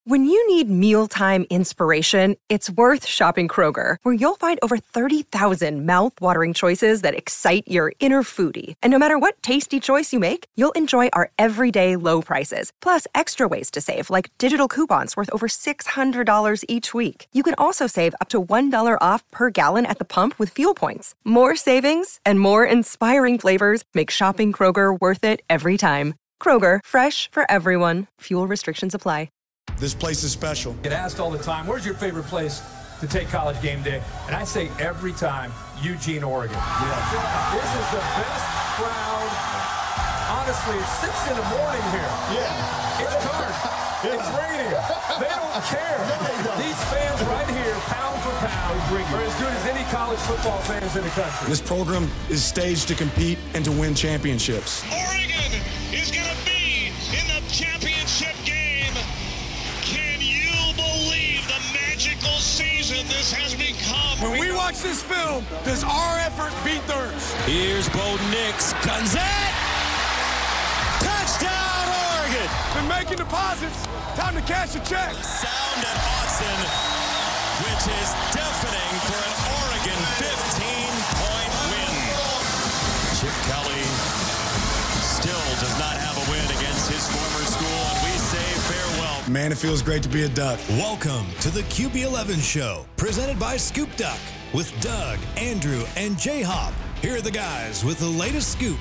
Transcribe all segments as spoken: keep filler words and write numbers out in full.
When you need mealtime inspiration, it's worth shopping Kroger, where you'll find over thirty thousand mouth-watering choices that excite your inner foodie. And no matter what tasty choice you make, you'll enjoy our everyday low prices, plus extra ways to save, like digital coupons worth over six hundred dollars each week. You can also save up to one dollar off per gallon at the pump with fuel points. More savings and more inspiring flavors make shopping Kroger worth it every time. Kroger, fresh for everyone. Fuel restrictions apply. This place is special. Get asked all the time, where's your favorite place to take College Game Day? And I say every time, Eugene, Oregon. Yeah. This is the best crowd. Honestly, it's six in the morning here. Yeah. It's dark. Yeah. It's raining. They don't care. No, they don't. These fans right here, pound for pound, are as good as any college football fans in the country. This program is staged to compete and to win championships. Oregon is going to be in the championship game. Can you believe the magical season this has become? When we watch this film, does our effort beat theirs? Here's Bo Nix, guns it! Touchdown, Oregon! Been making deposits. Time to cash a check. Sound at Austin, which is deafening for an Oregon fifteen-point win. Chip Kelly still does not have a win against his former school, and we say farewell. Man, it feels great to be a Duck. Welcome to the Q B eleven Show, presented by Scoop Duck, with Doug, Andrew, and J-Hop. Here are the guys with the latest scoop.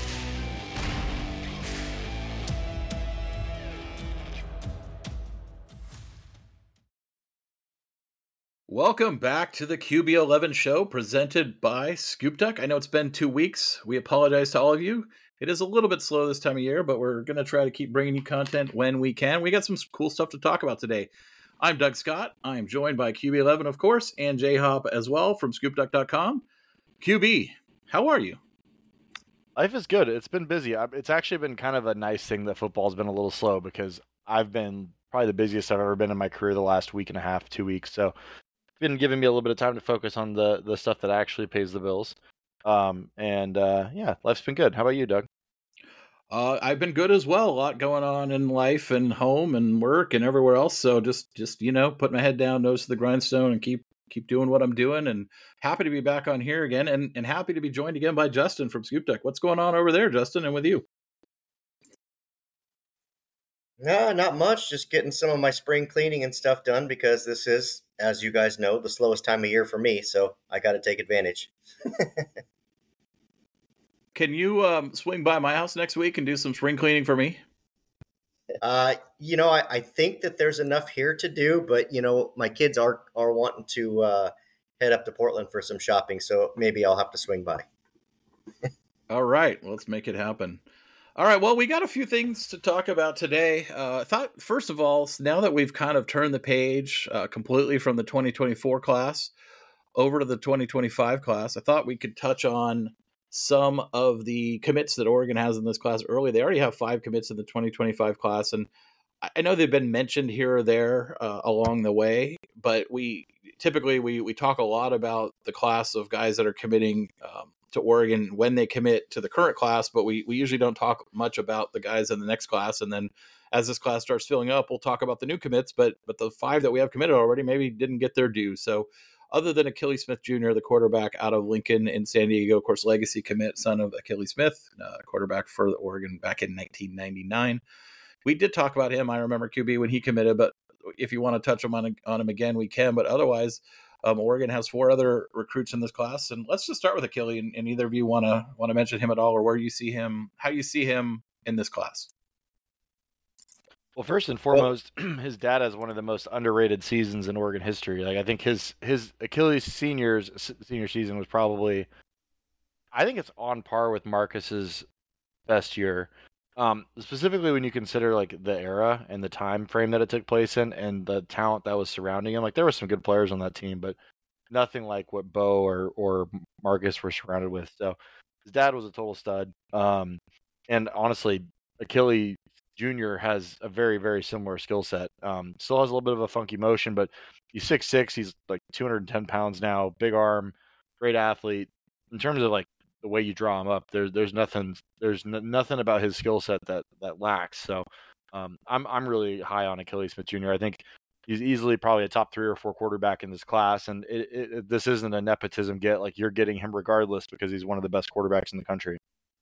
Welcome back to the Q B eleven Show, presented by Scoop Duck. I know it's been two weeks. We apologize to all of you. It is a little bit slow this time of year, but we're going to try to keep bringing you content when we can. We got some cool stuff to talk about today. I'm Doug Scott. I'm joined by Q B eleven, of course, and J-Hop as well from scoop duck dot com. Q B, how are you? Life is good. It's been busy. It's actually been kind of a nice thing that football's been a little slow, because I've been probably the busiest I've ever been in my career the last week and a half, two weeks. So it's been giving me a little bit of time to focus on the, the stuff that actually pays the bills. Um, and uh, yeah, life's been good. How about you, Doug? Uh, I've been good as well. A lot going on in life and home and work and everywhere else. So just, just you know, put my head down, nose to the grindstone, and keep keep doing what I'm doing. And happy to be back on here again, and, and happy to be joined again by Justin from Scoop Duck. What's going on over there, Justin, and with you? No, not much. Just getting some of my spring cleaning and stuff done, because this is, as you guys know, the slowest time of year for me. So I got to take advantage. Can you um, swing by my house next week and do some spring cleaning for me? Uh, you know, I, I think that there's enough here to do, but, you know, my kids are, are wanting to uh, head up to Portland for some shopping. So maybe I'll have to swing by. All right. Let's make it happen. All right. Well, we got a few things to talk about today. Uh, I thought, first of all, now that we've kind of turned the page uh, completely from the twenty twenty-four class over to the twenty twenty-five class, I thought we could touch on some of the commits that Oregon has in this class early. They already have five commits in the twenty twenty-five class, and I know they've been mentioned here or there uh, along the way, but we typically we we talk a lot about the class of guys that are committing um, to Oregon when they commit to the current class, but we we usually don't talk much about the guys in the next class. And then as this class starts filling up, we'll talk about the new commits, but but the five that we have committed already maybe didn't get their due. So other than Akili Smith Junior, the quarterback out of Lincoln in San Diego, of course, legacy commit, son of Akili Smith, uh, quarterback for the Oregon back in nineteen ninety-nine. We did talk about him. I remember Q B when he committed, but if you want to touch him on, on him again, we can. But otherwise, um, Oregon has four other recruits in this class. And let's just start with Akili, and, and either of you want to want to mention him at all, or where you see him, how you see him in this class. Well, first and foremost, his dad has one of the most underrated seasons in Oregon history. Like, I think his his Achilles seniors senior season was probably, I think it's on par with Marcus's best year. Um, specifically when you consider like the era and the time frame that it took place in, and the talent that was surrounding him. Like, there were some good players on that team, but nothing like what Bo or or Marcus were surrounded with. So his dad was a total stud. Um, and honestly, Achilles Junior has a very, very similar skill set. Um, still has a little bit of a funky motion, but he's six six. He's like two hundred ten pounds now, big arm, great athlete. In terms of like the way you draw him up, there's there's nothing there's n- nothing about his skill set that that lacks. So Um, I'm I'm really high on Achilles Smith Junior I think he's easily probably a top three or four quarterback in this class, and it, it, it, this isn't a nepotism get. Like, you're getting him regardless because he's one of the best quarterbacks in the country.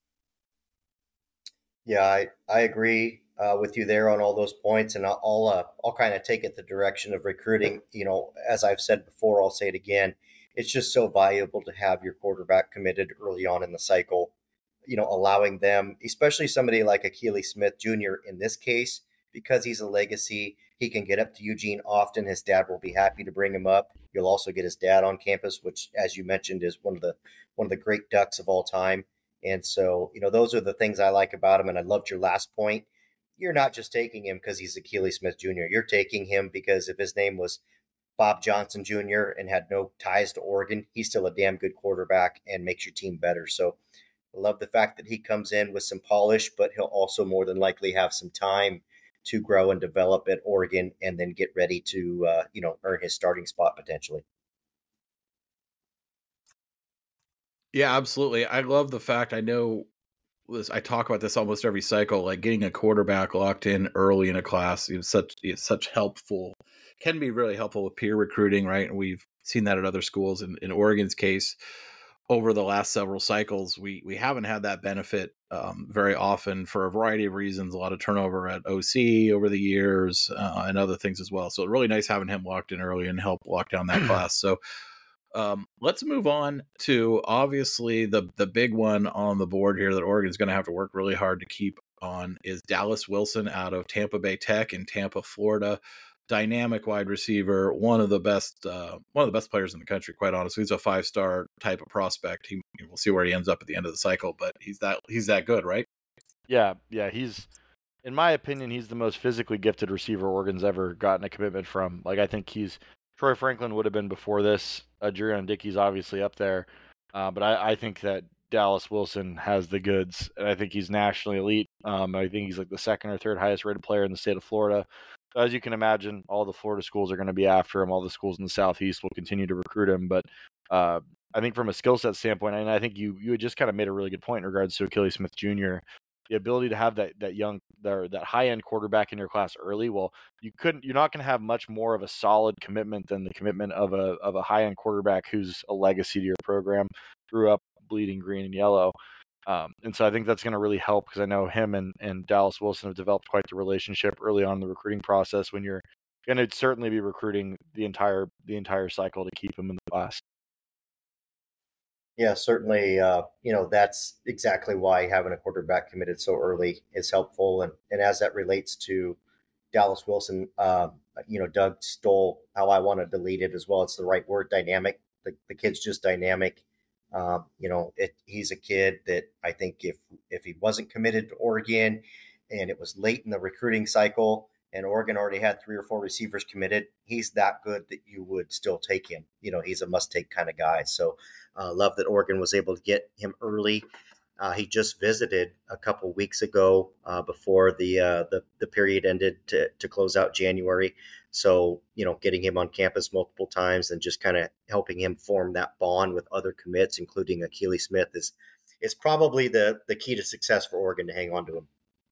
Yeah, I, I agree uh, with you there on all those points, and I'll I'll, uh, I'll kind of take it the direction of recruiting. You know, as I've said before, I'll say it again. It's just so valuable to have your quarterback committed early on in the cycle. You know, allowing them, especially somebody like Achilles Smith Junior in this case, because he's a legacy. He can get up to Eugene often. His dad will be happy to bring him up. You'll also get his dad on campus, which, as you mentioned, is one of the one of the great Ducks of all time. And so, you know, those are the things I like about him. And I loved your last point. You're not just taking him because he's Achilles Smith Junior You're taking him because if his name was Bob Johnson Junior and had no ties to Oregon, he's still a damn good quarterback and makes your team better. So I love the fact that he comes in with some polish, but he'll also more than likely have some time to grow and develop at Oregon and then get ready to, uh, you know, earn his starting spot potentially. Yeah, absolutely. I love the fact, I know this, I talk about this almost every cycle, like getting a quarterback locked in early in a class is such, is such helpful, can be really helpful with peer recruiting, right? And we've seen that at other schools. In, in Oregon's case, over the last several cycles, we we haven't had that benefit um, very often for a variety of reasons. A lot of turnover at O C over the years uh, and other things as well. So really nice having him locked in early and help lock down that class. So um, let's move on to obviously the the big one on the board here that Oregon's going to have to work really hard to keep on is Dallas Wilson out of Tampa Bay Tech in Tampa, Florida. Dynamic wide receiver, one of the best, uh, one of the best players in the country. Quite honestly, he's a five-star type of prospect. He, we'll see where he ends up at the end of the cycle, but he's that he's that good, right? Yeah, yeah. He's, in my opinion, he's the most physically gifted receiver Oregon's ever gotten a commitment from. Like, I think he's Troy Franklin would have been before this. Uh, Jurion Dickey's obviously up there, uh, but I, I think that Dallas Wilson has the goods, and I think he's nationally elite. Um, I think he's like the second or third highest rated player in the state of Florida. As you can imagine, all the Florida schools are going to be after him. All the schools in the Southeast will continue to recruit him. But uh, I think from a skill set standpoint, and I think you you had just kind of made a really good point in regards to Achilles Smith Junior, the ability to have that that young that, that high end quarterback in your class early. Well, you couldn't. You're not going to have much more of a solid commitment than the commitment of a of a high end quarterback who's a legacy to your program, grew up bleeding green and yellow. Um, and so I think that's going to really help because I know him and, and Dallas Wilson have developed quite the relationship early on in the recruiting process when you're going to certainly be recruiting the entire the entire cycle to keep him in the class. Yeah, certainly. Uh, you know, that's exactly why having a quarterback committed so early is helpful. And, and as that relates to Dallas Wilson, uh, you know, Doug stole how I wanted to lead it as well. It's the right word, dynamic. The, the kid's just dynamic. Um, you know, it, he's a kid that I think if if he wasn't committed to Oregon and it was late in the recruiting cycle and Oregon already had three or four receivers committed, he's that good that you would still take him. You know, he's a must-take kind of guy. So uh, love that Oregon was able to get him early. Uh, he just visited a couple weeks ago uh, before the, uh, the the period ended to, to close out January. So, you know, getting him on campus multiple times and just kind of helping him form that bond with other commits, including Achilles Smith, is is probably the, the key to success for Oregon to hang on to him.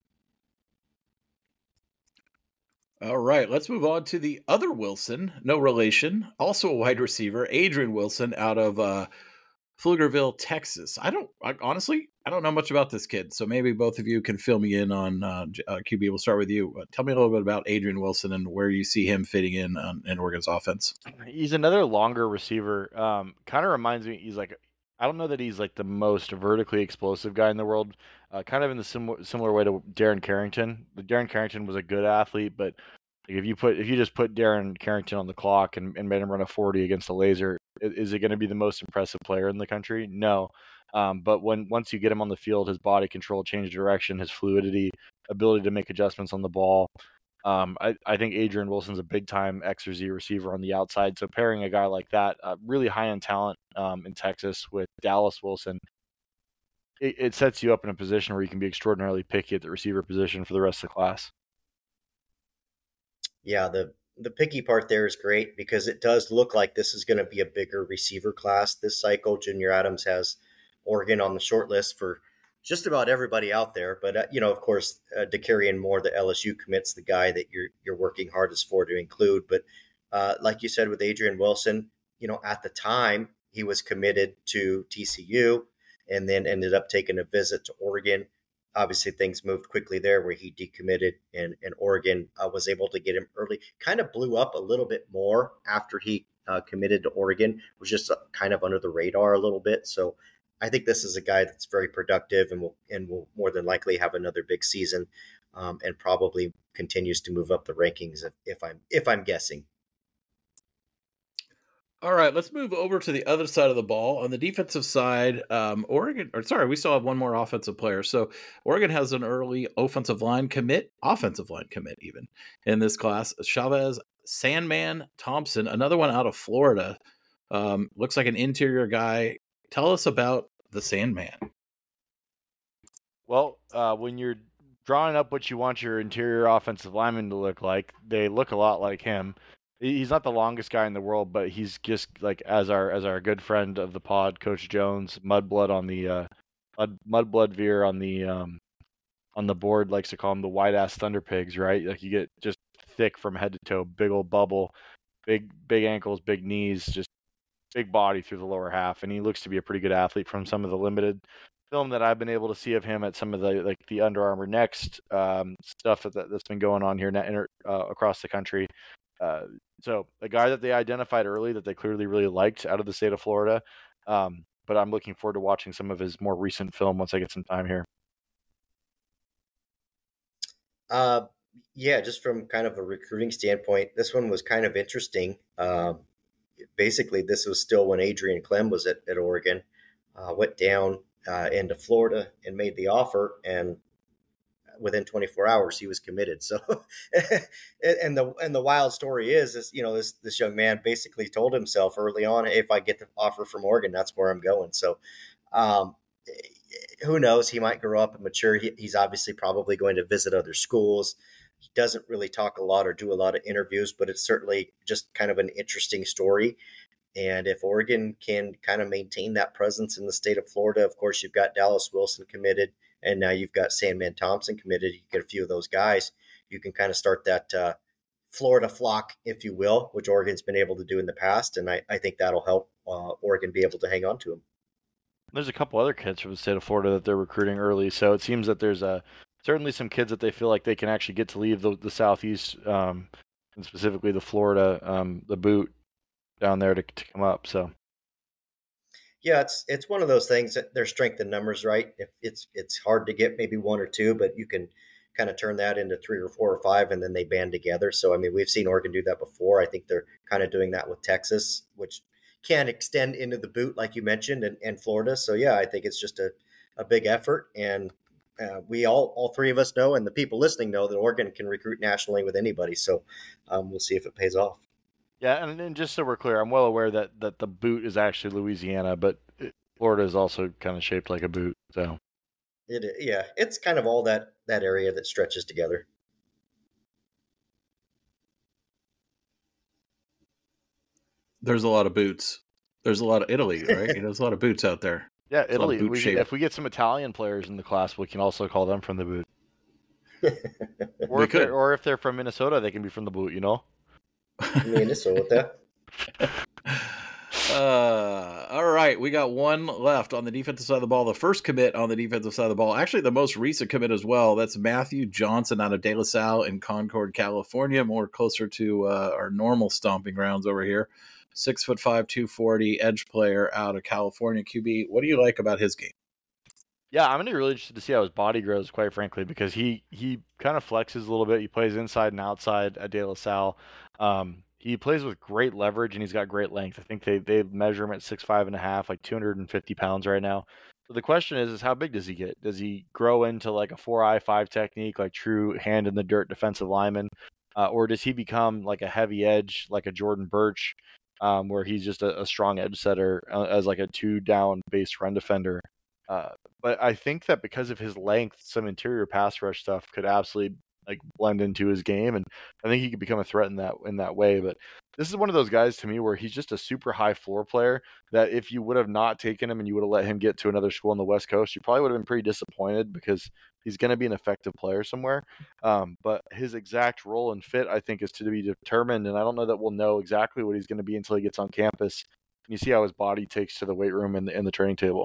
All right, let's move on to the other Wilson, no relation, also a wide receiver, Adrian Wilson out of uh, Pflugerville, Texas. I don't, I, honestly, I don't know much about this kid, so maybe both of you can fill me in on uh, uh, Q B. We'll start with you. Uh, tell me a little bit about Adrian Wilson and where you see him fitting in um, in Oregon's offense. He's another longer receiver. Um, kind of reminds me, he's like, I don't know that he's like the most vertically explosive guy in the world. Uh, kind of in the sim- similar way to Darren Carrington. The Darren Carrington was a good athlete, but if you put if you just put Darren Carrington on the clock and, and made him run a forty against a laser, is it going to be the most impressive player in the country? No. Um, but when once you get him on the field, his body control, change direction, his fluidity, ability to make adjustments on the ball. Um, I, I think Adrian Wilson's a big-time X or Z receiver on the outside. So pairing a guy like that, uh, really high-end talent um, in Texas with Dallas Wilson, it, it sets you up in a position where you can be extraordinarily picky at the receiver position for the rest of the class. Yeah, the the picky part there is great because it does look like this is going to be a bigger receiver class this cycle. Junior Adams has Oregon on the short list for just about everybody out there. But, uh, you know, of course, uh, DeCarrion Moore, the L S U commit's the guy that you're you're working hardest for to include. But uh, like you said with Adrian Wilson, you know, at the time he was committed to T C U and then ended up taking a visit to Oregon. Obviously, things moved quickly there where he decommitted, and, and Oregon uh, was able to get him early. Kind of blew up a little bit more after he uh, committed to Oregon. Was just uh, kind of under the radar a little bit. So I think this is a guy that's very productive and will and will more than likely have another big season, um, and probably continues to move up the rankings if, if I'm if I'm guessing. All right, let's move over to the other side of the ball. On the defensive side, um, Oregon, or sorry, we still have one more offensive player. So Oregon has an early offensive line commit, offensive line commit even in this class. Chavez Sandman Thompson, another one out of Florida. Um, looks like an interior guy. Tell us about the Sandman. Well, uh, when you're drawing up what you want your interior offensive lineman to look like, they look a lot like him. He's not the longest guy in the world, but he's just like as our as our good friend of the pod, Coach Jones, Mudblood on the uh, Mud, Mudblood Veer on the um, on the board likes to call him the white ass thunder pigs, right? Like you get just thick from head to toe, big old bubble, big big ankles, big knees, just big body through the lower half, and he looks to be a pretty good athlete from some of the limited film that I've been able to see of him at some of the like the Under Armour Next um, stuff that that's been going on here uh, across the country. Uh, so a guy that they identified early that they clearly really liked out of the state of Florida. Um, but I'm looking forward to watching some of his more recent film once I get some time here. Uh, yeah, just from kind of a recruiting standpoint, this one was kind of interesting. Um, basically, this was still when Adrian Clem was at, at Oregon, uh, went down uh, into Florida and made the offer, and within twenty-four hours he was committed. So, and the and the wild story is, is you know this this young man basically told himself early on, if I get the offer from Oregon, that's where I'm going. So, um, who knows? He might grow up and mature. He, he's obviously probably going to visit other schools. He doesn't really talk a lot or do a lot of interviews, but it's certainly just kind of an interesting story. And if Oregon can kind of maintain that presence in the state of Florida, of course, you've got Dallas Wilson committed, and now you've got Sandman Thompson committed. You get a few of those guys, you can kind of start that uh, Florida flock, if you will, which Oregon's been able to do in the past. And I, I think that'll help uh, Oregon be able to hang on to him. There's a couple other kids from the state of Florida that they're recruiting early. So it seems that there's a, certainly some kids that they feel like they can actually get to leave the, the Southeast, um, and specifically the Florida, um, the boot down there to, to come up. So. Yeah, it's it's one of those things that there's strength in numbers, right? If it's it's hard to get maybe one or two, but you can kind of turn that into three or four or five, and then they band together. So I mean, we've seen Oregon do that before. I think they're kind of doing that with Texas, which can extend into the boot, like you mentioned, and, and Florida. So yeah, I think it's just a, a big effort, and uh, we all all three of us know, and the people listening know that Oregon can recruit nationally with anybody. So um, we'll see if it pays off. Yeah, and, and just so we're clear, I'm well aware that, that the boot is actually Louisiana, but it, Florida is also kind of shaped like a boot. So, it yeah, it's kind of all that, that area that stretches together. There's a lot of boots. There's a lot of Italy, right? There's a lot of boots out there. Yeah, There's Italy. We, if we get some Italian players in the class, we can also call them from the boot. or, if or if they're from Minnesota, they can be from the boot, you know? Minnesota. uh, all right, we got one left on the defensive side of the ball. The first commit on the defensive side of the ball, actually the most recent commit as well. That's Matthew Johnson out of De La Salle in Concord, California, more closer to uh, our normal stomping grounds over here. Six foot five, two forty, edge player out of California. Q B, what do you like about his game? Yeah, I'm gonna be really interested to see how his body grows, quite frankly, because he he kind of flexes a little bit. He plays inside and outside at De La Salle. Um, he plays with great leverage, and he's got great length. I think they they measure him at six five and a half, like two hundred fifty pounds right now. So the question is, is how big does he get? Does he grow into like a four eye five technique, like true hand in the dirt defensive lineman, uh, or does he become like a heavy edge, like a Jordan Birch, um, where he's just a, a strong edge setter uh, as like a two down base run defender? Uh, but I think that because of his length, some interior pass rush stuff could absolutely like blend into his game, and I think he could become a threat in that in that way. But this is one of those guys to me where he's just a super high floor player that if you would have not taken him and you would have let him get to another school on the West Coast, you probably would have been pretty disappointed because he's going to be an effective player somewhere. Um, but his exact role and fit, I think, is to be determined, and I don't know that we'll know exactly what he's going to be until he gets on campus. And you see how his body takes to the weight room and the, and the training table.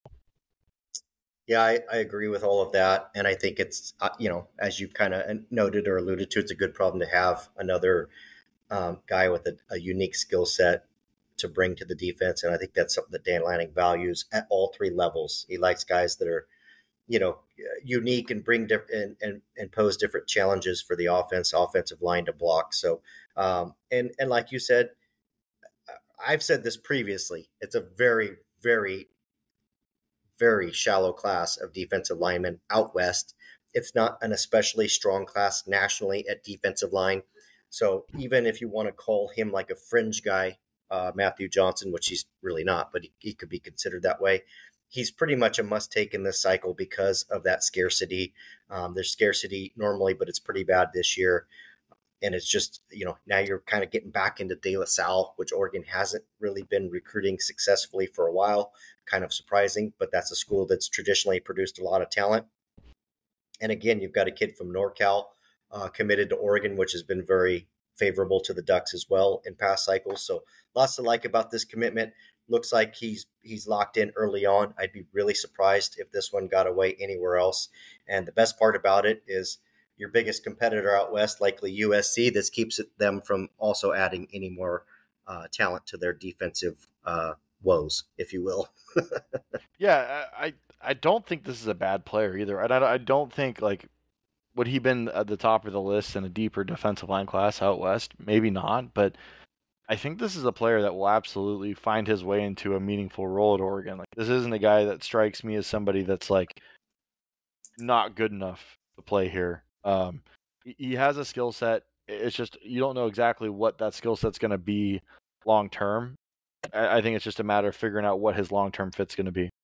Yeah, I, I agree with all of that. And I think it's, uh, you know, as you've kind of noted or alluded to, it's a good problem to have another um, guy with a, a unique skill set to bring to the defense. And I think that's something that Dan Lanning values at all three levels. He likes guys that are, you know, unique and bring different and, and, and pose different challenges for the offense, offensive line to block. So, um, and, and like you said, I've said this previously, it's a very, very, very shallow class of defensive linemen out west. It's not an especially strong class nationally at defensive line. So even if you want to call him like a fringe guy, uh, Matthew Johnson, which he's really not, but he, he could be considered that way, he's pretty much a must-take in this cycle because of that scarcity. Um, there's scarcity normally, but it's pretty bad this year. And it's just, you know, now you're kind of getting back into De La Salle, which Oregon hasn't really been recruiting successfully for a while. Kind of surprising, but that's a school that's traditionally produced a lot of talent. And again, you've got a kid from NorCal uh, committed to Oregon, which has been very favorable to the Ducks as well in past cycles. So lots to like about this commitment. Looks like he's he's locked in early on. I'd be really surprised if this one got away anywhere else. And the best part about it is your biggest competitor out west, likely U S C. This keeps them from also adding any more uh, talent to their defensive uh, woes, if you will. Yeah, I I don't think this is a bad player either. And I, I don't think, like, would he been at the top of the list in a deeper defensive line class out west? Maybe not, but I think this is a player that will absolutely find his way into a meaningful role at Oregon. Like, this isn't a guy that strikes me as somebody that's like not good enough to play here. Um, he has a skill set. It's just you don't know exactly what that skill set's going to be long term. I, I think it's just a matter of figuring out what his long term fit's going to be.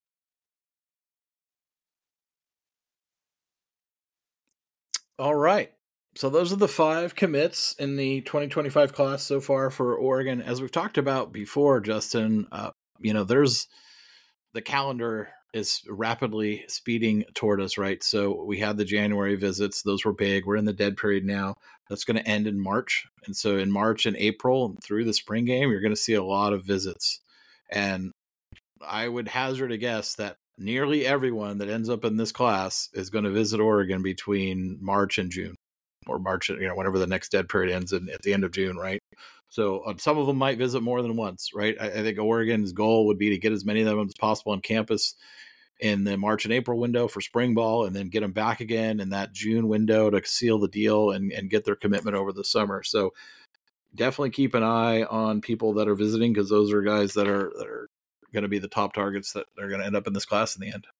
All right. So those are the five commits in the twenty twenty-five class so far for Oregon. As we've talked about before, Justin, uh, you know, there's the calendar is rapidly speeding toward us, right? So we had the January visits. Those were big. We're in the dead period now. That's going to end in March. And so in March and April through the spring game, you're going to see a lot of visits. And I would hazard a guess that nearly everyone that ends up in this class is going to visit Oregon between March and June, or March, you know, whenever the next dead period ends in, at the end of June, right? So uh, some of them might visit more than once, right? I, I think Oregon's goal would be to get as many of them as possible on campus in the March and April window for spring ball, and then get them back again in that June window to seal the deal and, and get their commitment over the summer. So definitely keep an eye on people that are visiting, because those are guys that are that are going to be the top targets that are going to end up in this class in the end.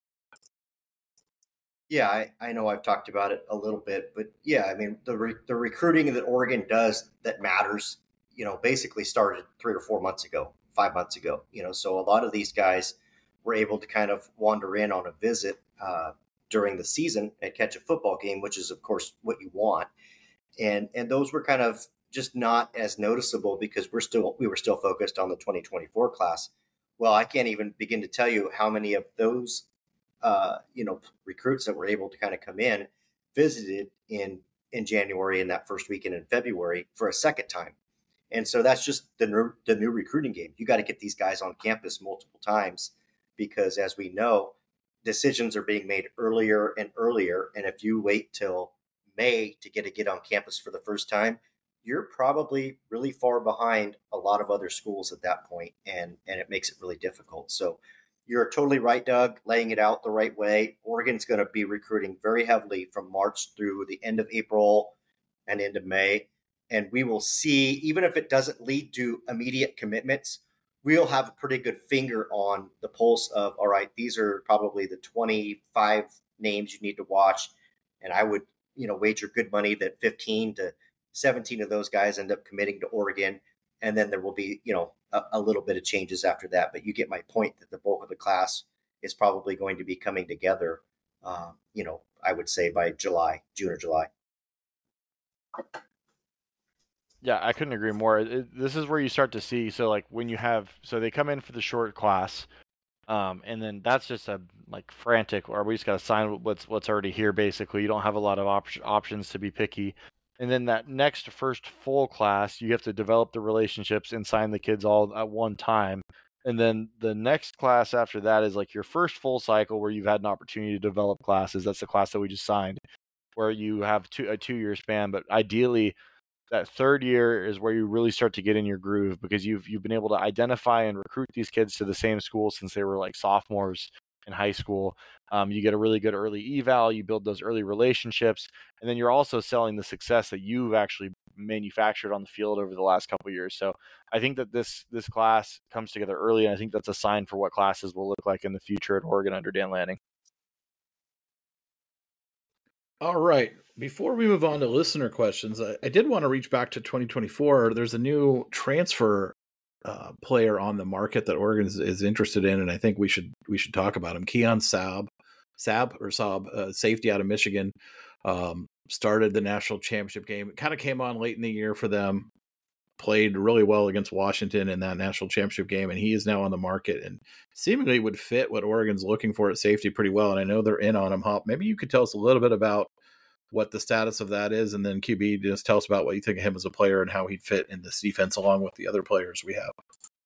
Yeah, I, I know I've talked about it a little bit, but yeah, I mean, the re, the recruiting that Oregon does that matters, you know, basically started three or four months ago, five months ago, you know, so a lot of these guys were able to kind of wander in on a visit uh, during the season and catch a football game, which is, of course, what you want. And and those were kind of just not as noticeable because we're still we were still focused on the twenty twenty-four class. Well, I can't even begin to tell you how many of those uh, you know, recruits that were able to kind of come in visited in in January and that first weekend in February for a second time. And so that's just the new, the new recruiting game. You got to get these guys on campus multiple times, because as we know, decisions are being made earlier and earlier. And if you wait till May to get a get on campus for the first time, you're probably really far behind a lot of other schools at that point, and, and it makes it really difficult. So you're totally right, Doug, laying it out the right way. Oregon's going to be recruiting very heavily from March through the end of April and into May. And we will see, even if it doesn't lead to immediate commitments, we'll have a pretty good finger on the pulse of, all right, these are probably the twenty-five names you need to watch. And I would, you know, wager good money that fifteen to seventeen of those guys end up committing to Oregon. And then there will be, you know, a, a little bit of changes after that. But you get my point that the bulk of the class is probably going to be coming together, uh, you know, I would say by July, June or July. Yeah, I couldn't agree more. It, this is where you start to see. So like when you have, so they come in for the short class, um, and then that's just a like frantic, or we just got to sign what's what's already here. Basically, you don't have a lot of op- options to be picky. And then that next first full class, you have to develop the relationships and sign the kids all at one time. And then the next class after that is like your first full cycle where you've had an opportunity to develop classes. That's the class that we just signed, where you have two, a two-year span. But ideally, that third year is where you really start to get in your groove, because you've you've been able to identify and recruit these kids to the same school since they were like sophomores in high school. Um, you get a really good early eval, you build those early relationships, and then you're also selling the success that you've actually manufactured on the field over the last couple of years. So I think that this this class comes together early, and I think that's a sign for what classes will look like in the future at Oregon under Dan Lanning. All right. Before we move on to listener questions, I, I did want to reach back to twenty twenty-four. There's a new transfer uh, player on the market that Oregon is, is interested in, and I think we should we should talk about him. Keon Sabb, Sabb or Saab, uh, safety out of Michigan, um, started the national championship game. It kind of came on late in the year for them. Played really well against Washington in that national championship game, and he is now on the market and seemingly would fit what Oregon's looking for at safety pretty well. And I know they're in on him. Hop, maybe you could tell us a little bit about what the status of that is, and then Q B, just tell us about what you think of him as a player and how he'd fit in this defense along with the other players we have.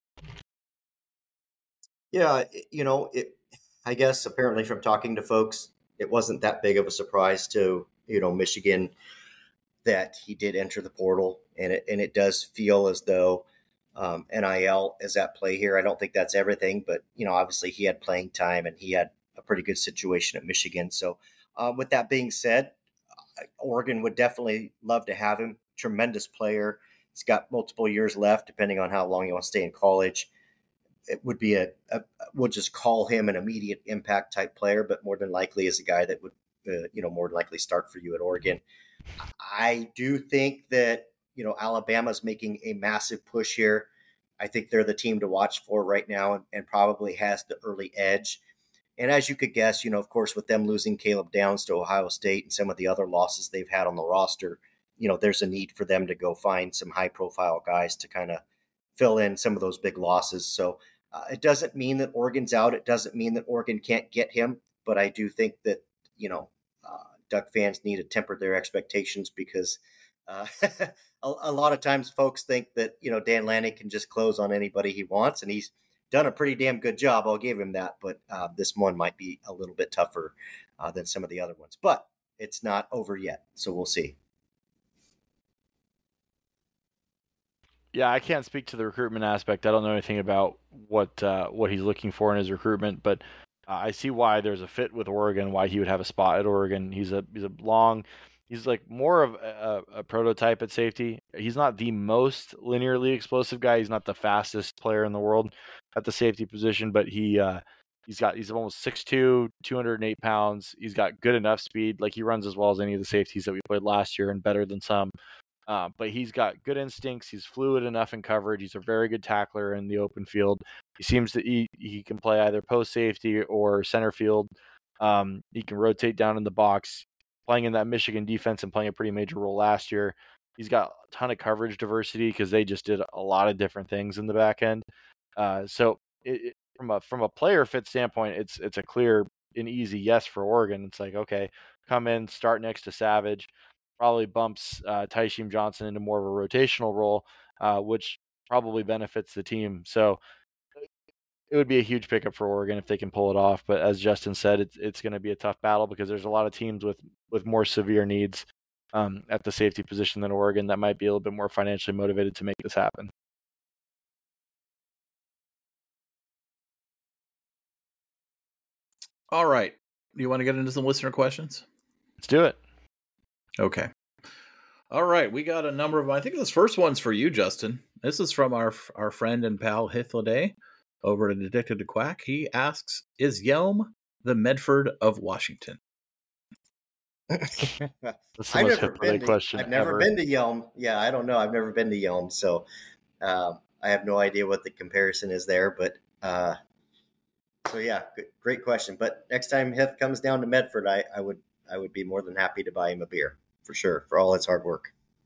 Yeah, you know, it, I guess apparently from talking to folks, it wasn't that big of a surprise to, you know, Michigan that he did enter the portal, and it and it does feel as though um, N I L is at play here. I don't think that's everything, but you know, obviously he had playing time and he had a pretty good situation at Michigan. So, um, with that being said, Oregon would definitely love to have him. Tremendous player. He's got multiple years left, depending on how long he wants to stay in college. It would be a, a we'll just call him an immediate impact type player, but more than likely is a guy that would, uh, you know, more than likely start for you at Oregon. I do think that, you know, Alabama's making a massive push here. I think they're the team to watch for right now, and, and probably has the early edge. And as you could guess, you know, of course, with them losing Caleb Downs to Ohio State and some of the other losses they've had on the roster, you know, there's a need for them to go find some high profile guys to kind of fill in some of those big losses. So uh, it doesn't mean that Oregon's out. It doesn't mean that Oregon can't get him. But I do think that, you know, uh, Duck fans need to temper their expectations, because uh, a, a lot of times folks think that, you know, Dan Lanning can just close on anybody he wants, and he's done a pretty damn good job. I'll give him that. But uh, this one might be a little bit tougher uh, than some of the other ones. But it's not over yet, so we'll see. Yeah, I can't speak to the recruitment aspect. I don't know anything about what uh, what he's looking for in his recruitment, but uh, I see why there's a fit with Oregon, why he would have a spot at Oregon. He's a he's a long, he's like more of a, a prototype at safety. He's not the most linearly explosive guy. He's not the fastest player in the world at the safety position, but he uh, he's got he's almost six two, two hundred eight pounds. He's got good enough speed. Like, he runs as well as any of the safeties that we played last year and better than some. Uh, but he's got good instincts. He's fluid enough in coverage. He's a very good tackler in the open field. He seems to he, he can play either post safety or center field. Um, he can rotate down in the box. Playing in that Michigan defense and playing a pretty major role last year. He's got a ton of coverage diversity because they just did a lot of different things in the back end. Uh, so it, it, from a from a player fit standpoint, it's it's a clear and easy yes for Oregon. It's like, okay, come in, start next to Savage. Probably bumps uh, Taishim Johnson into more of a rotational role, uh, which probably benefits the team. So it would be a huge pickup for Oregon if they can pull it off. But as Justin said, it's it's going to be a tough battle because there's a lot of teams with, with more severe needs um, at the safety position than Oregon that might be a little bit more financially motivated to make this happen. All right. Do you want to get into some listener questions? Let's do it. Okay. All right. We got a number of, I think this first one's for you, Justin. This is from our our friend and pal Hithliday over at Addicted to Quack. He asks, is Yelm the Medford of Washington? That's the I've most never, been to, question I've never ever. been to Yelm. Yeah, I don't know. I've never been to Yelm. So uh, I have no idea what the comparison is there. But uh, so, yeah, good, great question. But next time Hith comes down to Medford, I, I would I would be more than happy to buy him a beer, for sure, for all his hard work.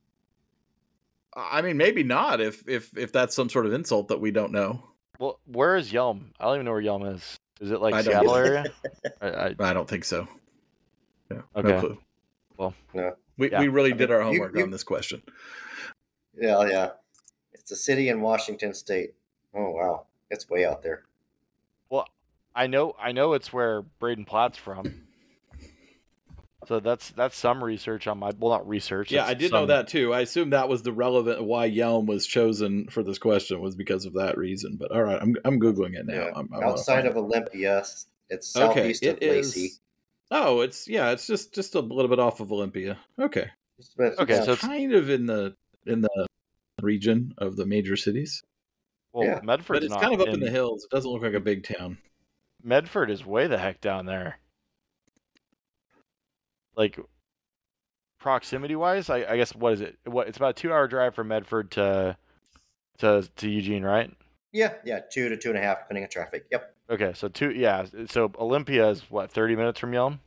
I mean, maybe not if if if that's some sort of insult that we don't know. Well, where is Yelm? I don't even know where Yelm is. Is it like I don't Seattle either. area? I, I, I don't think so. Yeah, Okay. no clue. well, No. We Yeah. we really I did mean, our you- homework you- on this question. Yeah, yeah. It's a city in Washington State. Oh wow, it's way out there. well, I know, I know it's where Braden Platt's from. So that's that's some research on my. Well, not research. Yeah, it's I did some- know that too. I assume that was the relevant why Yelm was chosen for this question was because of that reason. But all right, I'm I'm googling it now. Yeah. I'm, I wanna Outside find of it. Olympia, it's Okay, southeast it of Lacey. is. Oh, it's yeah, it's just just a little bit off of Olympia. Okay, Just about- Okay, yeah. so it's- kind of in the in the region of the major cities, Well, Yeah. Medford's but it's not kind of up in the hills. It doesn't look like a big town. Medford is way the heck down there. Like proximity wise, I, I guess what is it? What it's about a two hour drive from Medford to to to Eugene, right? yeah, yeah, two to two and a half, depending on traffic. Yep. Okay, so two, yeah. So Olympia is what, thirty minutes from Yelm?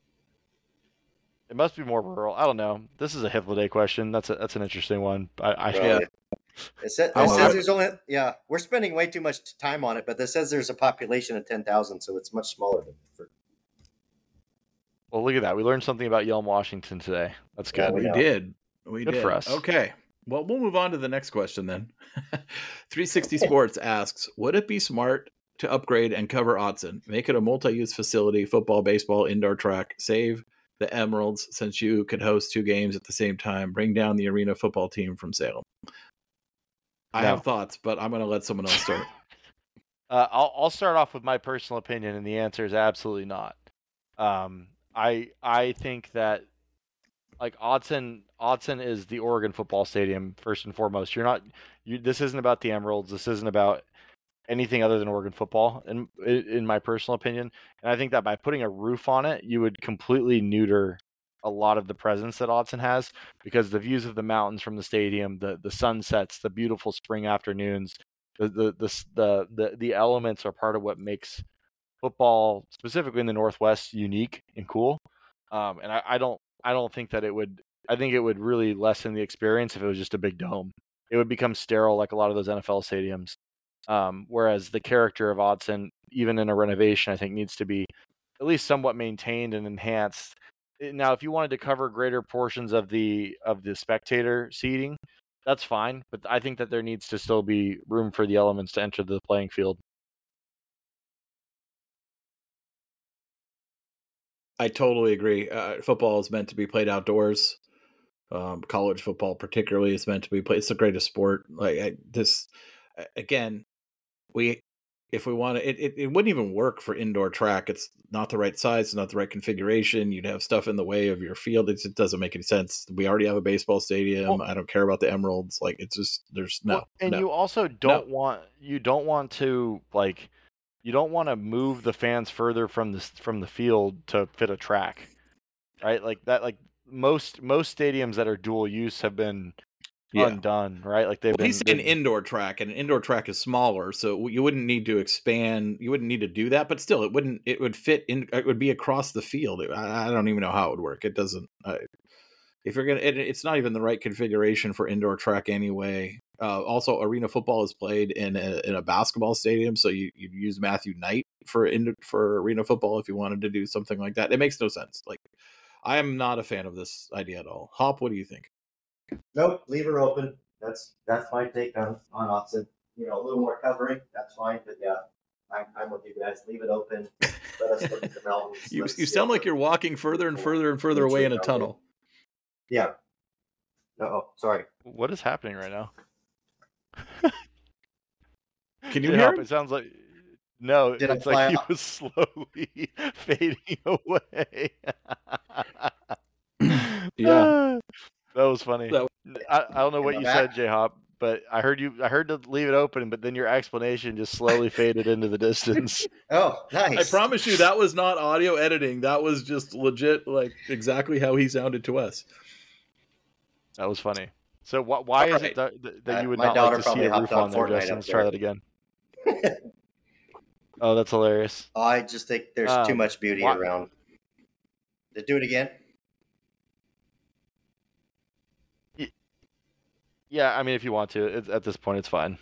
It must be more rural. I don't know. This is a Hivliday question. That's a, that's an interesting one. I, I Well, Yeah. It, said, it I- says I- there's only yeah. We're spending way too much time on it, but this says there's a population of ten thousand, so it's much smaller than Medford. well, look at that. We learned something about Yelm, Washington today. That's Yeah, good. We know. did. We Good did. for us. Okay. Well, we'll move on to the next question then. three sixty Sports asks, would it be smart to upgrade and cover Autzen? Make it a multi-use facility, football, baseball, indoor track, save the Emeralds since you could host two games at the same time, bring down the arena football team from Salem. I No. have thoughts, but I'm going to let someone else start. Uh, I'll I'll start off with my personal opinion, and the answer is absolutely not. Um, I I think that like Autzen Autzen is the Oregon football stadium first and foremost. You're not you. This isn't about the Emeralds. This isn't about anything other than Oregon football, in in my personal opinion. And I think that by putting a roof on it, you would completely neuter a lot of the presence that Autzen has, because the views of the mountains from the stadium, the the sunsets, the beautiful spring afternoons, the the the the the, the elements are part of what makes football, specifically in the Northwest, unique and cool. Um, and I, I don't I don't think that it would. I think it would really lessen the experience if it was just a big dome. It would become sterile like a lot of those N F L stadiums. Um, whereas the character of Autzen, even in a renovation, I think needs to be at least somewhat maintained and enhanced. Now, if you wanted to cover greater portions of the of the spectator seating, that's fine. But I think that there needs to still be room for the elements to enter the playing field. I totally agree. Uh, football is meant to be played outdoors. Um, college football, particularly, is meant to be played. It's the greatest sport. Like I, this, again, we if we want to, it, it, it wouldn't even work for indoor track. It's not the right size, it's not the right configuration. You'd have stuff in the way of your field. It's, it doesn't make any sense. We already have a baseball stadium. Well, I don't care about the Emeralds. Like it's just there's no. Well, and no. you also don't want you don't want to like you don't want to move the fans further from the from the field to fit a track, right? Like that. Like most most stadiums that are dual use have been Yeah. undone, right? Like they've Well, been. he's saying they've- indoor track, and an indoor track is smaller, so you wouldn't need to expand. You wouldn't need to do that, but still, it wouldn't. It would fit in. It would be across the field. I, I don't even know how it would work. It doesn't. I, if you're gonna, it, it's not even the right configuration for indoor track anyway. Uh, also, arena football is played in a, in a basketball stadium, so you you use Matthew Knight for in, for arena football if you wanted to do something like that. It makes no sense. Like, I am not a fan of this idea at all. Hop, what do you think? Nope, leave her open. That's that's my take on on Autzen. You know, a little more covering, that's fine. But yeah, I'm, I'm with you guys. Leave it open. Let us look at the mountains. You Let's you see sound what like the- you're walking further and further and further Let's away see in a about tunnel. Yeah. Oh, sorry. What is happening right now? Can you Yeah, hear him? It sounds like no. Did I it's fly like he out? was slowly fading away. Yeah. That was funny. That I, I don't know what In you the said, back? J Hop, but I heard you. I heard to leave it open, but then your explanation just slowly faded into the distance. Oh, nice. I promise you that was not audio editing. That was just legit, like exactly how he sounded to us. That was funny. So wh- why All is right. it that, that- that Uh, you would my not daughter like to see probably a hopped roof on on there, Fortnite Justin? up Let's try there. that again. Oh, that's hilarious. I just think there's Um, too much beauty why- around. To do it again? Yeah, I mean, if you want to, it's, at this point, it's fine.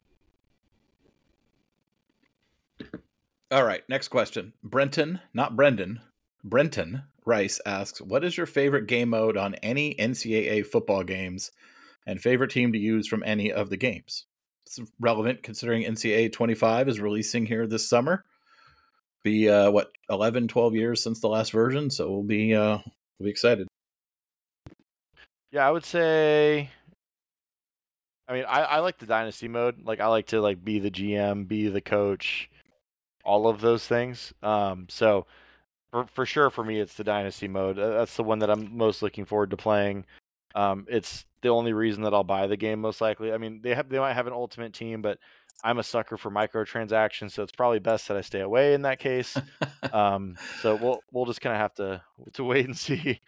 All right, next question. Brenton, not Brendan, Brenton Rice asks, what is your favorite game mode on any N C double A football games and favorite team to use from any of the games? It's relevant considering N C double A twenty-five is releasing here this summer. Be, uh, what, eleven, twelve years since the last version, so we'll be, uh, we'll be excited. Yeah, I would say... I mean, I, I like the Dynasty mode. Like, I like to, like, be the G M, be the coach, all of those things. Um, so... For, for sure, for me, it's the Dynasty mode. That's the one that I'm most looking forward to playing. Um, it's the only reason that I'll buy the game, most likely. I mean, they have they might have an Ultimate Team, but I'm a sucker for microtransactions, so it's probably best that I stay away in that case. um, so we'll we'll just kind of have to to wait and see.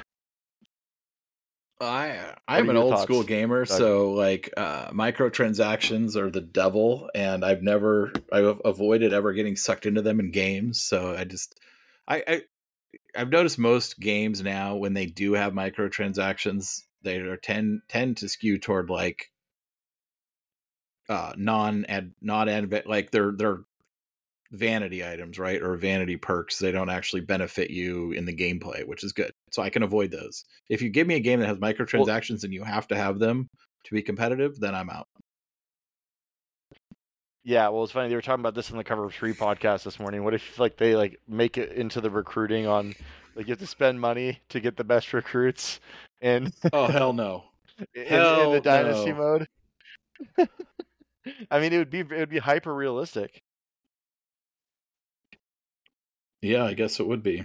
I I'm an old thoughts, school gamer, Doug? So like uh, microtransactions are the devil, and I've never I've avoided ever getting sucked into them in games. So I just I, I I've noticed most games now when they do have microtransactions, they are tend tend to skew toward like uh, non ad not ad like they're they're vanity items, right, or vanity perks. They don't actually benefit you in the gameplay, which is good. So I can avoid those. If you give me a game that has microtransactions well, and you have to have them to be competitive, then I'm out. Yeah, well, it's funny. They were talking about this in the Cover Three podcast this morning. What if like they like make it into the recruiting on like you have to spend money to get the best recruits and oh hell no, in, hell in the Dynasty no. mode. I mean, it would be it would be hyper realistic. Yeah, I guess it would be.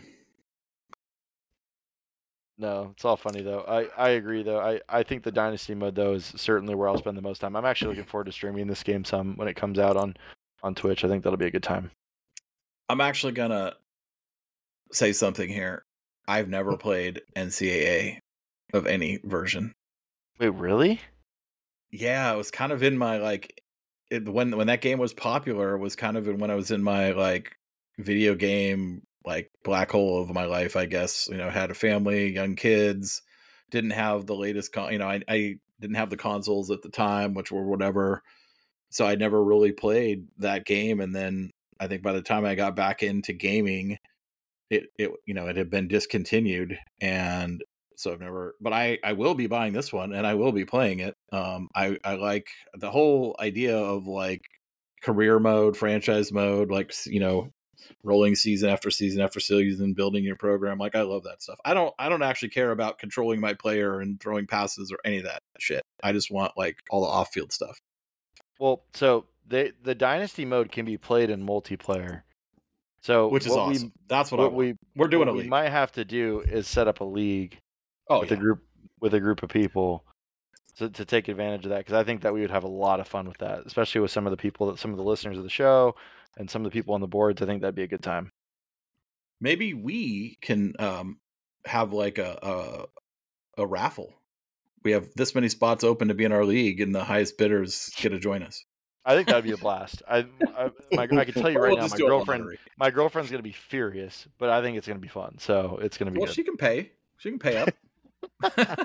No, it's all funny though. I, I agree though. I, I think the Dynasty mode though is certainly where I'll spend the most time. I'm actually looking forward to streaming this game some when it comes out on, on Twitch. I think that'll be a good time. I'm actually gonna say something here. I've never played N C double A of any version. Wait, really? Yeah, it was kind of in my like it, when when that game was popular. It was kind of in, when I was in my like video game like black hole of my life, I guess. You know, had a family, young kids, didn't have the latest con you know I, I didn't have the consoles at the time, which were whatever, so I never really played that game. And then I think by the time I got back into gaming, it it you know it had been discontinued, and so I've never but I I will be buying this one and I will be playing it. um I I like the whole idea of like career mode, franchise mode, like, you know, rolling season after season after season, building your program. Like, I love that stuff. I don't, I don't actually care about controlling my player and throwing passes or any of that shit. I just want like all the off field stuff. Well, so they, the Dynasty mode can be played in multiplayer. So which is awesome. We, That's what, what I want. we we're doing. What a we league. might have to do is set up a league oh, with yeah. a group with a group of people to, to take advantage of that, because I think that we would have a lot of fun with that, especially with some of the people that some of the listeners of the show and some of the people on the boards. I think that'd be a good time. Maybe we can um, have like a, a a raffle. We have this many spots open to be in our league, and the highest bidders get to join us. I think that'd be a blast. I I, my, I can tell you right we'll now, my girlfriend my girlfriend's gonna be furious, but I think it's gonna be fun. So it's gonna be. Well, good. she can pay. She can pay up.